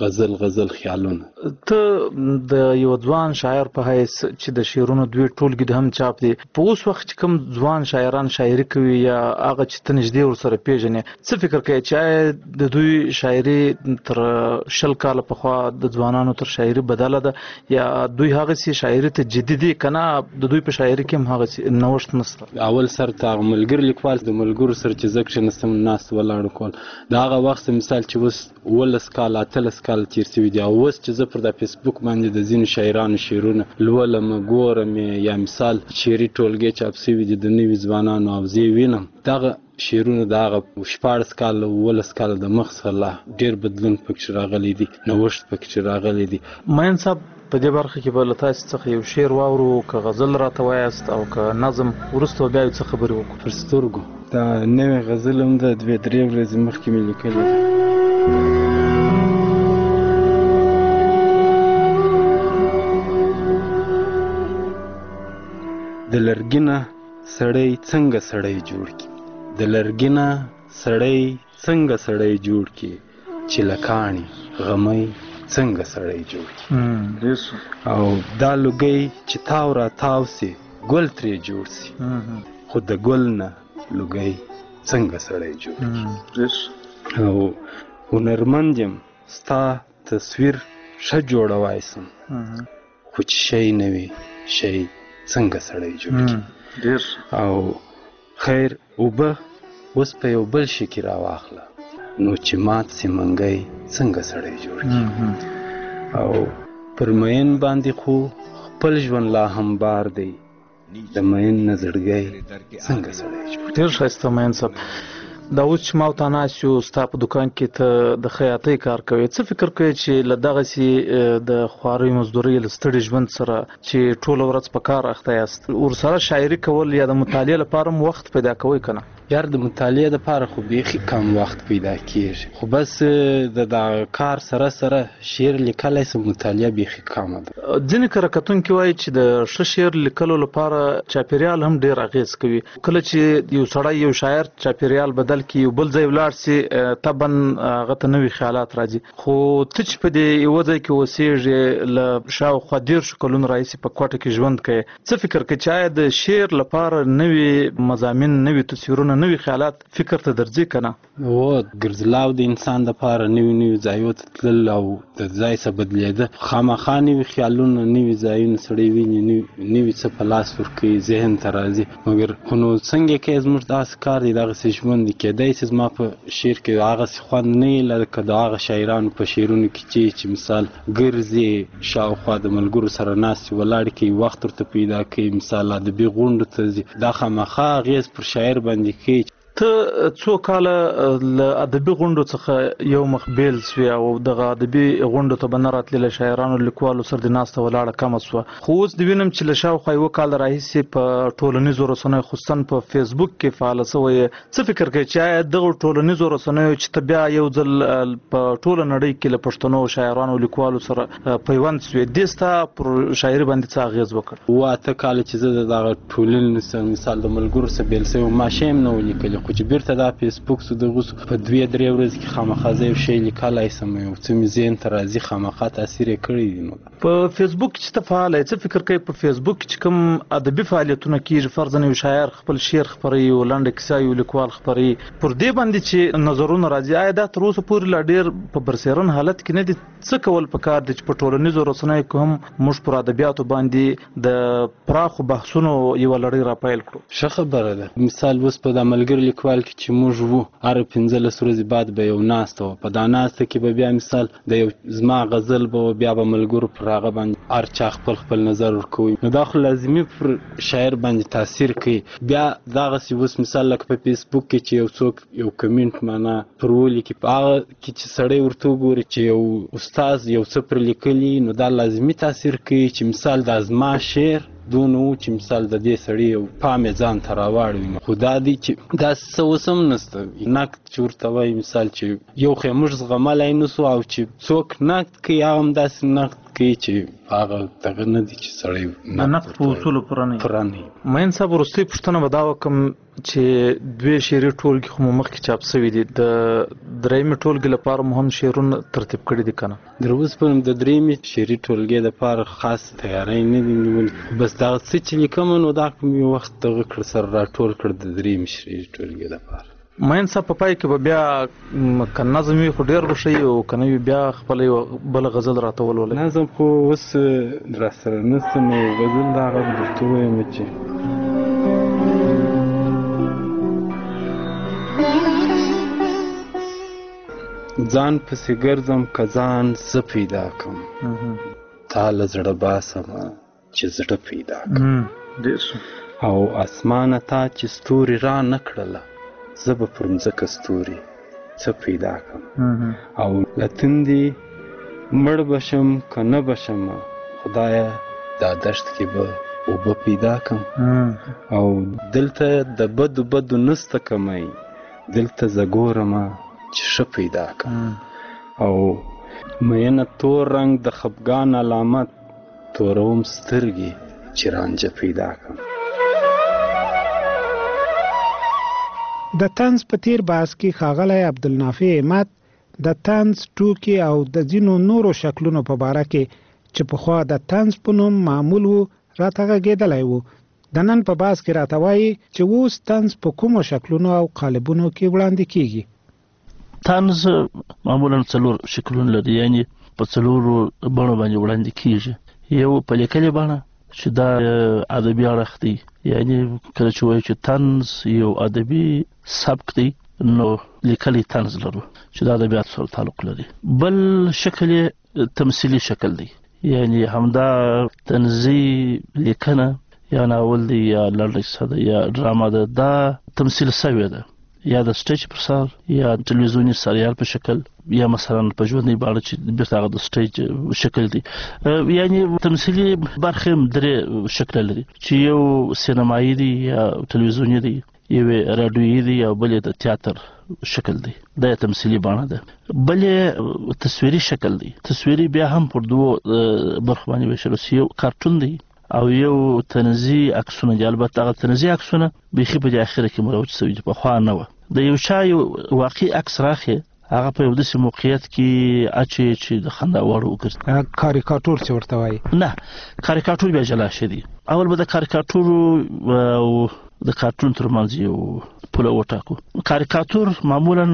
غزل خیالونه. ته د یو ځوان شاعر په حیث چې د شعرونو 2 ټولګې د هم چاپ دي، په اوس وخت چې کوم ځوان شاعران شاعري کوي یا هغه چې ته نږدې ورسره پیژنې، څه فکر کوي چې د دوی شاعري تر 20 کاله پخوا د ځوانانو تر شاعري بدله ده، یا دوی هغسې شاعري ته جدي دي که نه د دوی په شاعري کې هم هغسې نوښت نشته؟ اول سر ته هغه ملګري لیکوال د ملګرو سره چې زه کښېنستم ناست ولاړ کول، د هغه وخت مثال چې اوس 18 کاله 18 کاله تېر شوي دي، او اوس چې زه پر د فیسبوک باندې د ځینو شاعرانو شعرونه لولم، ګورم، یا مثال شعري ټولګې چاپ شوي دي د نوي ځوانانو، او زه یې وینم دغه شعرونه د هغه 14 کاله 18 کاله د مخ څخه لا ډېر بدلون پکې راغلی دی، نوښت پکې راغلی دی. مین صاحب، په دې برخه کې به له تاسو څخه یو شعر واورو، که غزل راته وایاست او که نظم، وروسته بیا یو څه خبرې وکړو. پر سترګو دا نوې غزل هم ده، 2-3 ورځې مخکې مې لیکلې ده. د لرګینه سړی څنګه سړی جوړ کی، د لرګینه سړی څنګه سړی جوړ کی، چې لکاڼي غمۍ څنګه سړی جوړ کی. او دا لوګی چې تاو را تاو سي ګل ترې جوړ سي، خو د ګل نه لوګی څنګه سړی جوړ کی. او هنرمند یم ستا تصویر ښه جوړوای سم، خو چې شی نه وي شی څنګه سړی جوړ کی. او خیر اوبه اوس په یو بل شي کې راواخله، نو چې مات سي منګی څنګه سړی جوړ کی. او پر مین باندې خو خپل ژوند لا هم بار دی، د مین نه زړګی څنګه سړی جوړ کی. ډېر ښایسته مین صاحب. دا اوس چې ما ورته ناست یو ستا په دوکان کې ته د خیاطۍ کار کوې، څه فکر کوې چې له دغسې د خوارۍ مزدورۍ له ستړي ژوند سره چې ټوله ورځ په کار اخته یاست، ورسره شاعري کول یا د مطالعې لپاره هم وخت پیدا کوئ که نه؟ یار د مطالعې لپاره خو بیخي کم وخت پیدا کیږي خو بس د کار سره سره شعر لیکلی سم مطالعه بیخي کمه ده. ځینې کره کتونکي وایي چې د ښه شعر لیکلو لپاره چاپیریال هم ډېر اغېز کوي. کله چې یو سړی یو شاعر چاپیریال بدل کړي یو بل ځای ولاړ سي طبعا هغه ته نوي خیالات راځي. خو ته چې په دې یوه ځای کې اوسېږې له شاوخوا 13 کلونو راهیسې په کوټه کې ژوند کوې څه فکر کوې چې آیا د شعر لپاره نوي مضامین نوي تصویرونه نوي خیالات فکر ته درځي که نه؟ هو ګرځلاو د انسان دپاره نوي ځایو ته تلل او د ځای څه بدلېده خامخا نوي خیالونه نوي ځایونه سړی ویني نوي څه په لاس ورکوي ذهن ته راځي. مګر خو نو څنګه کې زموږ داسې کار دی دغسې ژوند دی کیدای سي زما په شعر کې هغسې خوند نه وي لکه د هغه شاعرانو په شعرونو کې چې مثال ګرځي شاوخوا د ملګرو سره ناستې ولاړې کوي وخت ورته پیدا کوي مثال ادبي غونډو ته ځي دا خامخا اغېز پر شاعر باندې کوي. ته څو کاله له ادبي غونډو څخه یو مخ بیل سوې او دغه ادبي غونډو ته به نه راتلې له شاعرانو لیکوالو سره د ناسته ولاړه کمه سوه خو اوس د وینم چې له شاوخوا یوه کال راهیسې په ټولنیزو رسنیو خصوصا په فیسبوک کې فعاله سوی څه فکر کوې چې آیا دغو ټولنیزو رسنیو چې ته بیا یو ځل په ټوله نړۍ کې له پښتنو شاعرانو لیکوالو سره پیوند سوې دې ستا پر شاعري باندې څه اغېز وکړ؟ اوه اته کاله چې زه د دغه ټولنې سره مثال د ملګرو سره بیل سوی ما شی هم نه و لیکلی خو چې بیرته دا فیسبوک سو دغه په 2-3 ورځې کې خامخا زه یو شی لیکلی سم یو څه مې ذهن ته راځي خامخا تاثیر یې کړی دی. نو په فیسبوک کې چې ته فعاله یې څه فکر کوې په فیسبوک کې چې کوم ادبي فعالیتونه کېږي فرضاً یو شاعر خپل شعر خپروي یو لنډه کیسه یو لیکوال خپروي پر دې باندې چې نظرونه راځي آیا دا تر اوسه پورې لا ډېر په برسېرن حالت کې نه دي څه کول پکار دي چې په ټولنیزو رسنیو کې هم موږ پر ادبیاتو باندې د پراخو بحثونو یوه لړۍ راپیل کړو؟ ښه خبره ده مثال اوس په دا ملګري لیکوال کې چې موږ وو هر 15 ورځې بعد به یو ناسته وه په دا ناسته کې به بیا مثال د یو زما غزل به بیا به ملګرو پر هغه باندې هر چا خپل نظر ورکوي نو دا خو لازمي پر شاعر باندې تاثیر کوي. بیا دغسې اوس مثال لکه په فیسبوک کې چې یو څوک یو کمنټ معنا پر ولیکي په هغه کې چې سړی ورته وګوري چې یو استاد یو څه پر لیکلي نو دا لازمي تاثیر کوي چې مثال دا زما شعر دونه و چې مثال د دې سړي یو پام یې ځان ته راواړوي خو دا دی چې دا څه اوس هم نشته نقد چې ورته وایي مثال چې یو خو یې موږ زغملی نه سو او چې څوک نقد کوي هغه همداسې نقد کوي چې هغه دغه نه دي چې سړی د نقد په اصولو پوره نه وي. معین صاحب وروستۍ پوښتنه به دا وکړم چې 2 شعري ټولګې خو مو مخکې چاپ سوي دي د درېیمې ټولګې لپاره مو هم شعرونه ترتیب کړي دي که نه؟ در اوس پورې د درېیمې شعري ټولګې لپاره خاص تیاری نه دي نیولې بس دغه څه چې لیکم نو دا کوم یو وخت دغه کړ سره راټول کړ د درېیمې شعري ټولګې لپاره. معین صاحب په پای کې به بیا که نظم وي خو ډېر به ښه او که نه وي بیا خپله یوه بله غزل راته ولولئ. نظم خو اوس راسره نشته نو غزل د هغه به درته ووایم چې ځان پسې ګرځم که ځان زه پیدا کړم تا له زړه باسمه چې زړه پیدا کړم او اسمانه تا چې ستوري را نه کړله زه به پر مځکه ستوري څه پیدا کړم او له تندې مړ به شم که نه به شمه خدایه دا دشت کې به اوبه پیدا کړم او دلته د بدو نسته کمی دلته زه ګورمه چې ښه پیدا کړم او مینه تور رنګ د خفګان علامت توروم سترګې چې رانجه پیدا کړم. د طنز په تیر بحث کې ښاغلی عبدالنافع احمد د طنز ټوکې او د ځینو نورو شکلونو په باره کې چې پخوا د طنز په نوم معمول وو راته غږېدلی وو. د نن په بحث کې راته وایي چې اوس طنز په کومو شکلونو او قالبونو کې وړاندې کیږي. طنز معمولا 4 شکلونه لري یعنی په 4 بڼو باندې وړاندې کیږي. یو په لیکلې بڼه چې دا ادبي اړخ دی یعنی کله چې وایي چې طنز یو ادبي سبک دی نو لیکلي طنز لرو چې د ادبیاتو سره تعلق لري. بل شکل تمثیلي شکل دی یعنی همدا طنزي لیکنه یا ناول دی یا لنډه کیسه ده یا ډرامه ده دا تمثیل شوې ده یا د سټیج پر سر یا تلویزیونی سریال په شکل یا مثلا په ژوندۍ بڼه چې بیرته هغه د سټیج شکل دی. یعنی تمثیلي برخې هم 3 شکل لري چې یو سینمایي دی یا تلویزیونی دی یوې راډیویي دی او بل د تیاتر شکل دی، دا تمثیلي بڼه ده. بل تصویري شکل دی. تصویري بیا هم پر دوو برخو باندې ویشل شوی، یو کارټون دی او یو تنزي عکسونه دي. البته هغه تنزي عکسونه بیخي په اخره کې مروج شوي دي، پخوا نه وه. د یو چا یو واقعي عکس راخې هغه په یو داسې موقعیت کې اچي چې د خندا وړ وګرځي. کاریکاتور چې ورته وایي؟ نه، کاریکاتور بیا جلا شي دي. اول به د کاریکاتور او د کارټون ترمنځ یو پوله وټاکو. کاریکاتور معمولا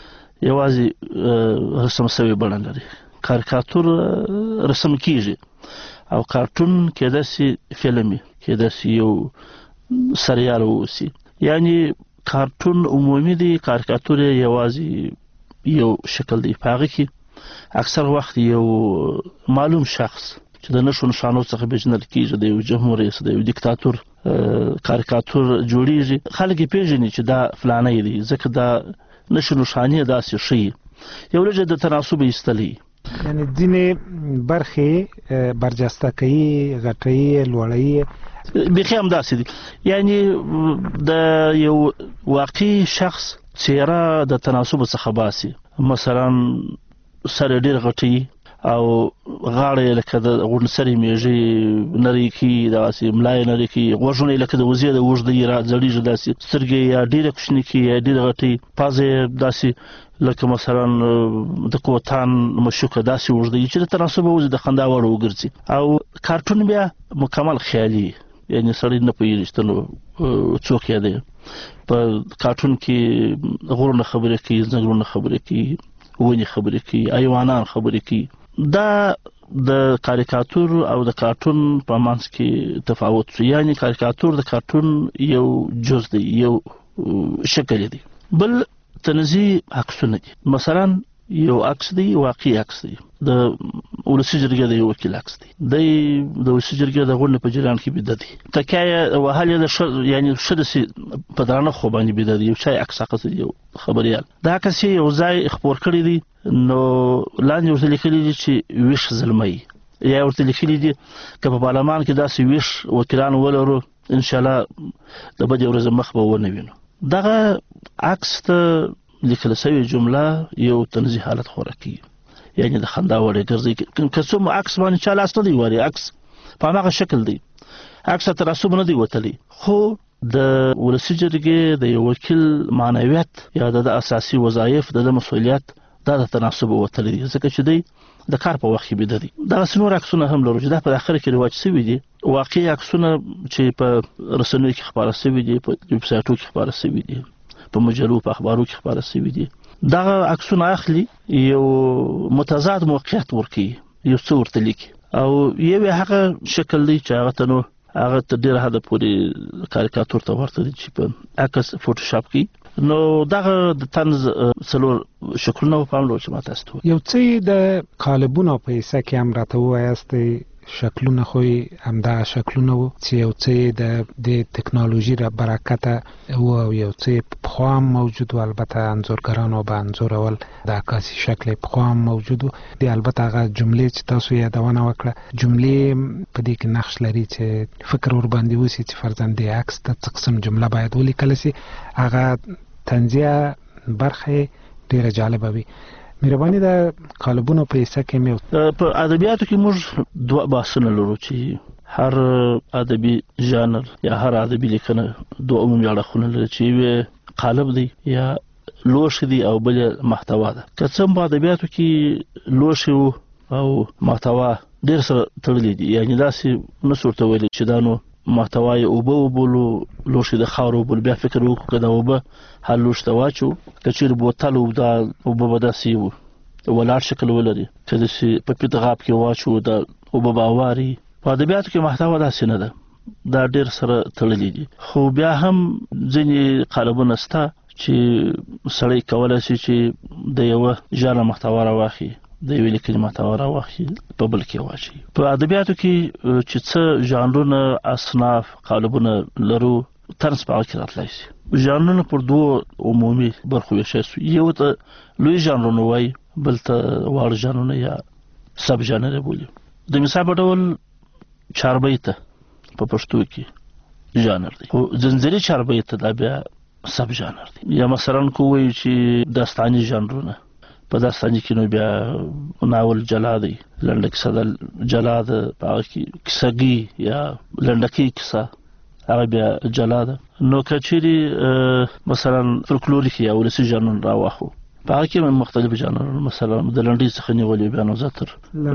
یوازې رسم شوی بڼه لري. کاریکاتور رسم کیږي او کارټون کېدای شي فلمي، کېدای شي یو سریال اوسي. یعنی کارټون عمومي دی، کاریکاتور یوازې یو شکل دی. په هغه کې اکثر وخت یو معلوم شخص چې د نښو نښانو څخه پیژندل کېږي، د یو جمهور رئیس، د یو دیکتاتور کاریکاتور جوړیږي. خلک یې پیژني چې دا فلانی دی، ځکه دا نښو نښانې داسې ښیي. یو لږ د تناسب ایستلی، یعنی ځینې برخې برجسته کوي، غټوي، لوړوي. بیخي همداسې دي. یعنی د یو واقعي شخص څیره د تناسب څخه باسي. مثلا سر ډېر غټي او غاړه لکه د غونسري میږي نری کی، داسې ملای نری کی، غوږونه لکه د وزې د اوږدې را ځړېږي، داسې سترګې یا ډېره کوچنۍ کی یا ډېره غټي، پازې داسې لکه مثلا د کوتان مشوکه داسې اوږدې چې د تناسب وځي، د خندا وړ وګرځي. او کارټون بیا مکمل خیالي، یعنی سړی نه پوهېږي چې نو څوک یې دی. په کارټون کې غرونه خبرې کوي، ځنګلونه خبرې کوي، ونې خبرې کوي، حیوانان خبرې کوي. دا د کاریکاتور او د کارټون په منځ کې تفاوت شو. یعنی کاریکاتور د کارټون یو جز دی، یو شکل دی. بل تنزي عکسونه دي. مثلا یو عکس دی، واقعي عکس دی، د ولسي جرګې د یو وکیل عکس دی. د ولسي جرګې د غونډې په جریان کې بیده دی، تکیه وهل یې یعنی ښه داسې په درانه خو باندې بیده دی. یو چا عکس اخیستی دی، یو خبریال. دا عکس یې یو ځای خپور کړی دی، نو لاندې ورته لیکلي دي چې ویښ زلمی، یا ورته لیکلي دي که په پارلمان کې داسې ویښ وکیلان ولرو انشاءالله د بدې ورځې مخ به ونه وینو. دغه عکس ته لیکل شوې جمله یو تنزي حالت خوره کوي، یعنی د خندا وړ ګرځي. که څوم عکس باندې چا لاس نه دی واري، عکس په هماغه شکل دی، عکس ته تناسب نه دی وتلی. خو د ولسي جرګې د یو وکیل معنویت یا د اساسي وظایف، د مسؤلیت، دا د تناسب وتلی دی، ځکه چې دی د کار په وخت کې بیده دی. دغسې نور عکسونه هم لرو چې دا په اخره کې رواج شوي دي. واقعي عکسونه چې په رسنیو کې خپاره شوي دي، په ویبسایټو کې خپاره شوي دي، په مجلو په اخبارو کې خپاره شوي دي. دغه عکسونه اخلي، یو متضاد موقعیت ورکوي، یو څه ورته لیکي، او یو هغه شکل دی چې هغه ته نو هغه تر ډېره حده پورې کاریکاتور ته ورته دي چې په عکس فوټوشاپ کوي. نو دغه د طنز څلور شکلونه وپاملو چې ما تاسو ته یو څه د قالبونو په حصه کې هم راته ووایاست. شکلونه خو همدا شکلونه وو چې یو څه د تکنالوژي را برکته و او یو څه پخوا هم موجود و. البته انځورګرانو به انځورول د عکاسي شکل پخوا هم موجود و. د البته هغه جملې چې تاسو یادونه وکړه، جملې په دې کې نقش لري چې فکر ور باندې وسی چې فرضاً د عکس ته څه قسم جمله باید ولیکل شي. هغه طنزیه برخه ډیره جالبه وي. مهرباني د قالبونو په حصہ کې مې په ادبیاتو کې موږ دوه بحثونه لرو چې هر ادبي ژانر یا هر ادبي لیکنه دوه عمومي اړخونه لري چې یو قالب دی یا لوښی دی او بل محتوا ده. که څه په ادبیاتو کې لوښی او محتوا ډېر سره تړلي دي، یعنی داسې نه ورته ویل چې دا نو محتوا یې اوبه وبولو، لوښی د خاورو وبولو، بیا فکر وکړو که دا اوبه هر لوښي ته واچو، که چېرې بوتل دا اوبه به داسې ولاړ شکل ولري، که داسې په پیت غاب کې واچو دا اوبه به اواري. په ادبیاتو کې محتوا داسې نه ده، دا ډېر سره تړلي دي. خو بیا هم ځینې قالبونه شته چې سړی کولی شي چې د یوه ژانر محتوا راواخلي، د یوې لیکنې محتوا راواخلي، په بل کې واچوي. په ادبیاتو کې چې څه ژانرونه، اصناف، قالبونه لرو، طنز په هغه کې راتلی شي. ژانرونه پر دوه عمومي برخو ویشل شوي، یو ته لوی ژانرونه وایي، بل ته واړه ژانرونه یا سب ژانر یې بولي. د مثال په ډول چاربیته په پښتو کې ژانر دی، خو زنځیري چاربیته دا بیا سب ژانر دی. یا مثلا کو وایي چې داستاني ژانرونه، په داستاني کې نو بیا ناول جلا دی، لنډه کیسه د جلا ده، په هغه کې کیسهګي یا لنډکۍ کیسه هغه بیا جلا ده. نو که چیرې مثلا فولکلوریک یا ولسي ژانرونه راواخو، په هغه کې مختلف ژانرونه، مثلا د لنډۍ څخه نیولې بیا نو زه تر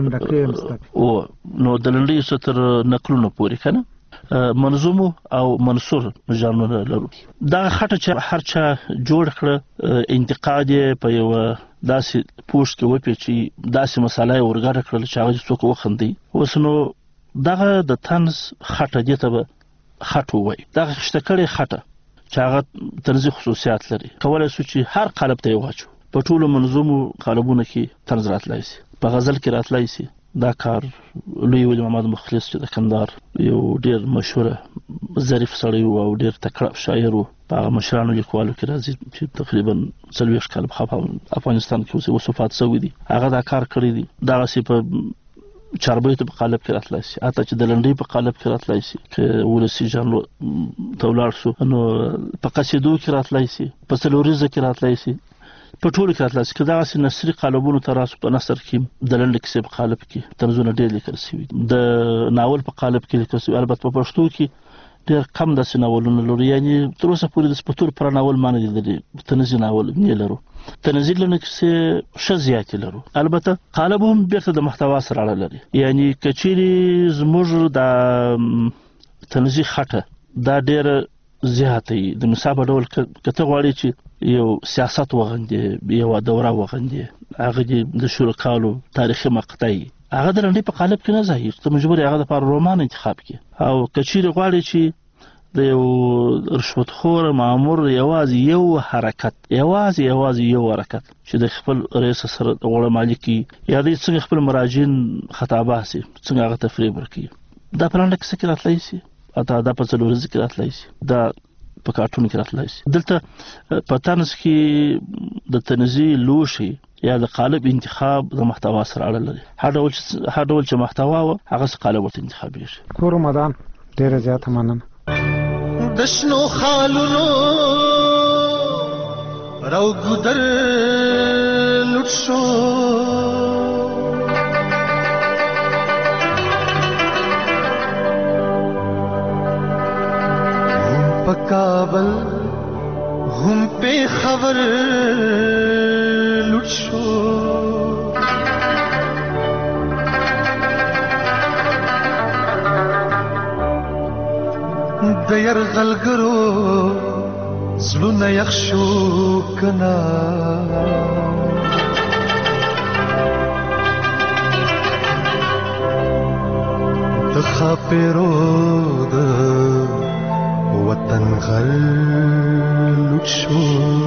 نو د لنډۍ څخه تر نکلونو پورې که نه منظوم او منثور ژانرونه لرو. دغه خټه چې هر چا جوړ کړه، انتقاد یې په یوه داسې پوسټ کې وپیچي، داسې مساله یې ورګډه کړل چې هغه څوک وخندي. اوس نو دغه د طنز خټه دې ته به خټ ووایي. دغه خشته کړې خټه چې هغه طنزي خصوصیات لري، کولی شو چې هر قالب ته یې واچو. په ټولو منظومو قالبونو کې طنز راتلی شي، په غزل کې راتلی شي. دا کار لوی ولی محمد مخلص چې د کندهار یو ډیر مشهوره ظریف سړی و او ډیر تکړه شاعر و، په هغه مشرانو لیکوالو کې راځي چې تقریبا 40 کال په افغانستان کې اوس وفات شوي دي. هغه دا کار کړی دی. دغسې په چاربیتو په قالب کې راتلی شي، حتی چې د لنډۍ په قالب کې راتلی شي. که ولسي ژانر ته ولاړ شو نو په قصیدو کې راتلی شي، په څلوریزه کې راتلی شي، په ټولو کې راتلی شي. که دغسې نثري قالبونو ته راسو، په نثر کې د لنډې کیسې په قالب کې طنزونه ډېر لیکل شوي، د ناول په قالب کې لیکل شوي. البته په پښتو کې ډېر کم داسې ناولونه لرو، یعنې تر اوسه پورې د سپتور پر ناول ما نه لیدلی طنزي ناول نه لرو. طنزي لنډې کیسې ښه زیاتې لرو. البته قالب هم بیرته د محتوا سره اړه لري، یعنې که چیرې زموږ د طنزي خټه دا ډېره زیاته وي، د مثال په ډول که ته غواړې چې یو سیاست وغندې، یوه دوره وغندې، هغه دې د شلو کالو تاریخي مقطع وي، هغه د لنډۍ په قالب کې نه ځایږي، ته مجبور یې هغه دپاره رومان انتخاب کړي. او که چیرې غواړې چې د یو رشوتخور مامور یوازې یو حرکت چې د خپل رئیس سره غوړه مالي کړي، یا دوی څنګه خپل مراجعین خطابه سي، څنګه هغه تفریب ورکړي، دا په لنډه کیسه کې راتلی شي، دا په څلوریزه کې راتلی شي، دا په کارټون کې راتلی شي. دلته په طنز کې د طنزي لوښي یا د قالب انتخاب د محتوا سره اړه لري. هر ډول چې محتوا وه هغسې قالب ورته انتخابېږي. کور مدام ډېره زیاته مننه. د شنو خالونو رو ګودر لوټ شو، هم په کابل هم په خبر لوټ شو، د یرغلګرو زړونه یخ شو کنه، د خاپیرو د وطن غل لوټ شو،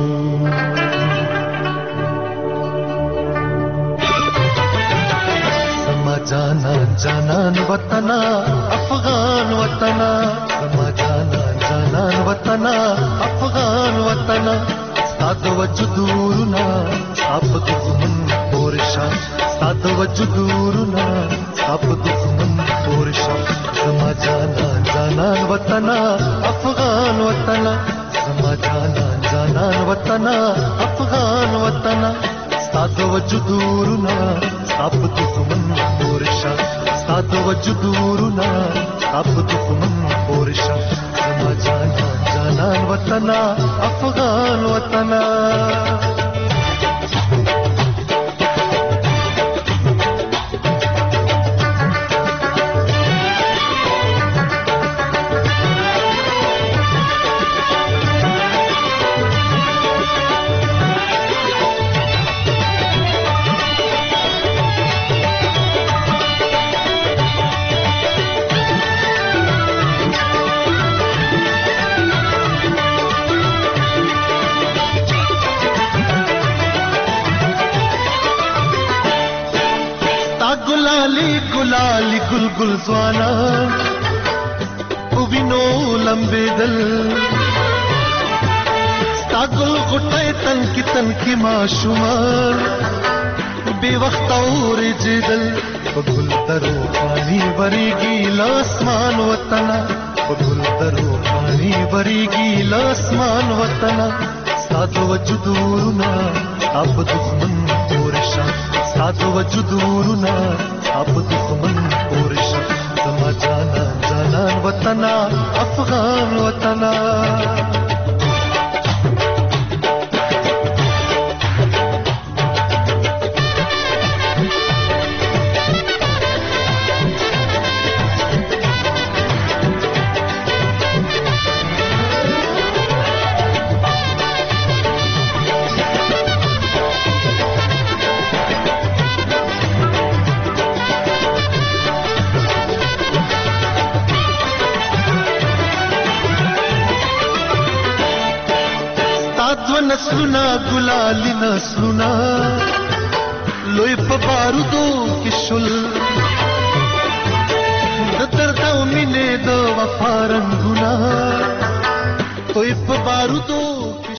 زما جانان وطنا افغان وطنا، زما جانان وطنا افغان وطنا، ستا د وجودورنا ستا په دښمن پورشا، ستا د وجودورنا ستا په دښمن پورشا، زما جانان وطنا افغان وطنا، زما جانان وطنا افغان وطنا، ستا د وجودورنا ستا په دښمن پورشا، ستا د وجودورنا ستا په دښمن پورشا، زما جانان وطنا افغان وطنا. गुलाली गुलगुल ज़वाना उबिनो लंबे दल स्ता गुल गुटे तन की माशुमार बेवक्त और जिदल په ګل درو پانی بریږي لاسمان وطن په ګل درو پانی بریږي لاسمان وطن ساتو وجودورنا اپ دښمن پورشا ساتو وجودورنا اپ دښمن پورشا زما جانا جانان وطن افغان وطن नस्लुना गुलाली नस्लुना लोई په بارودو کې شل د درد او مینې د وفا رنګونه توی په بارودو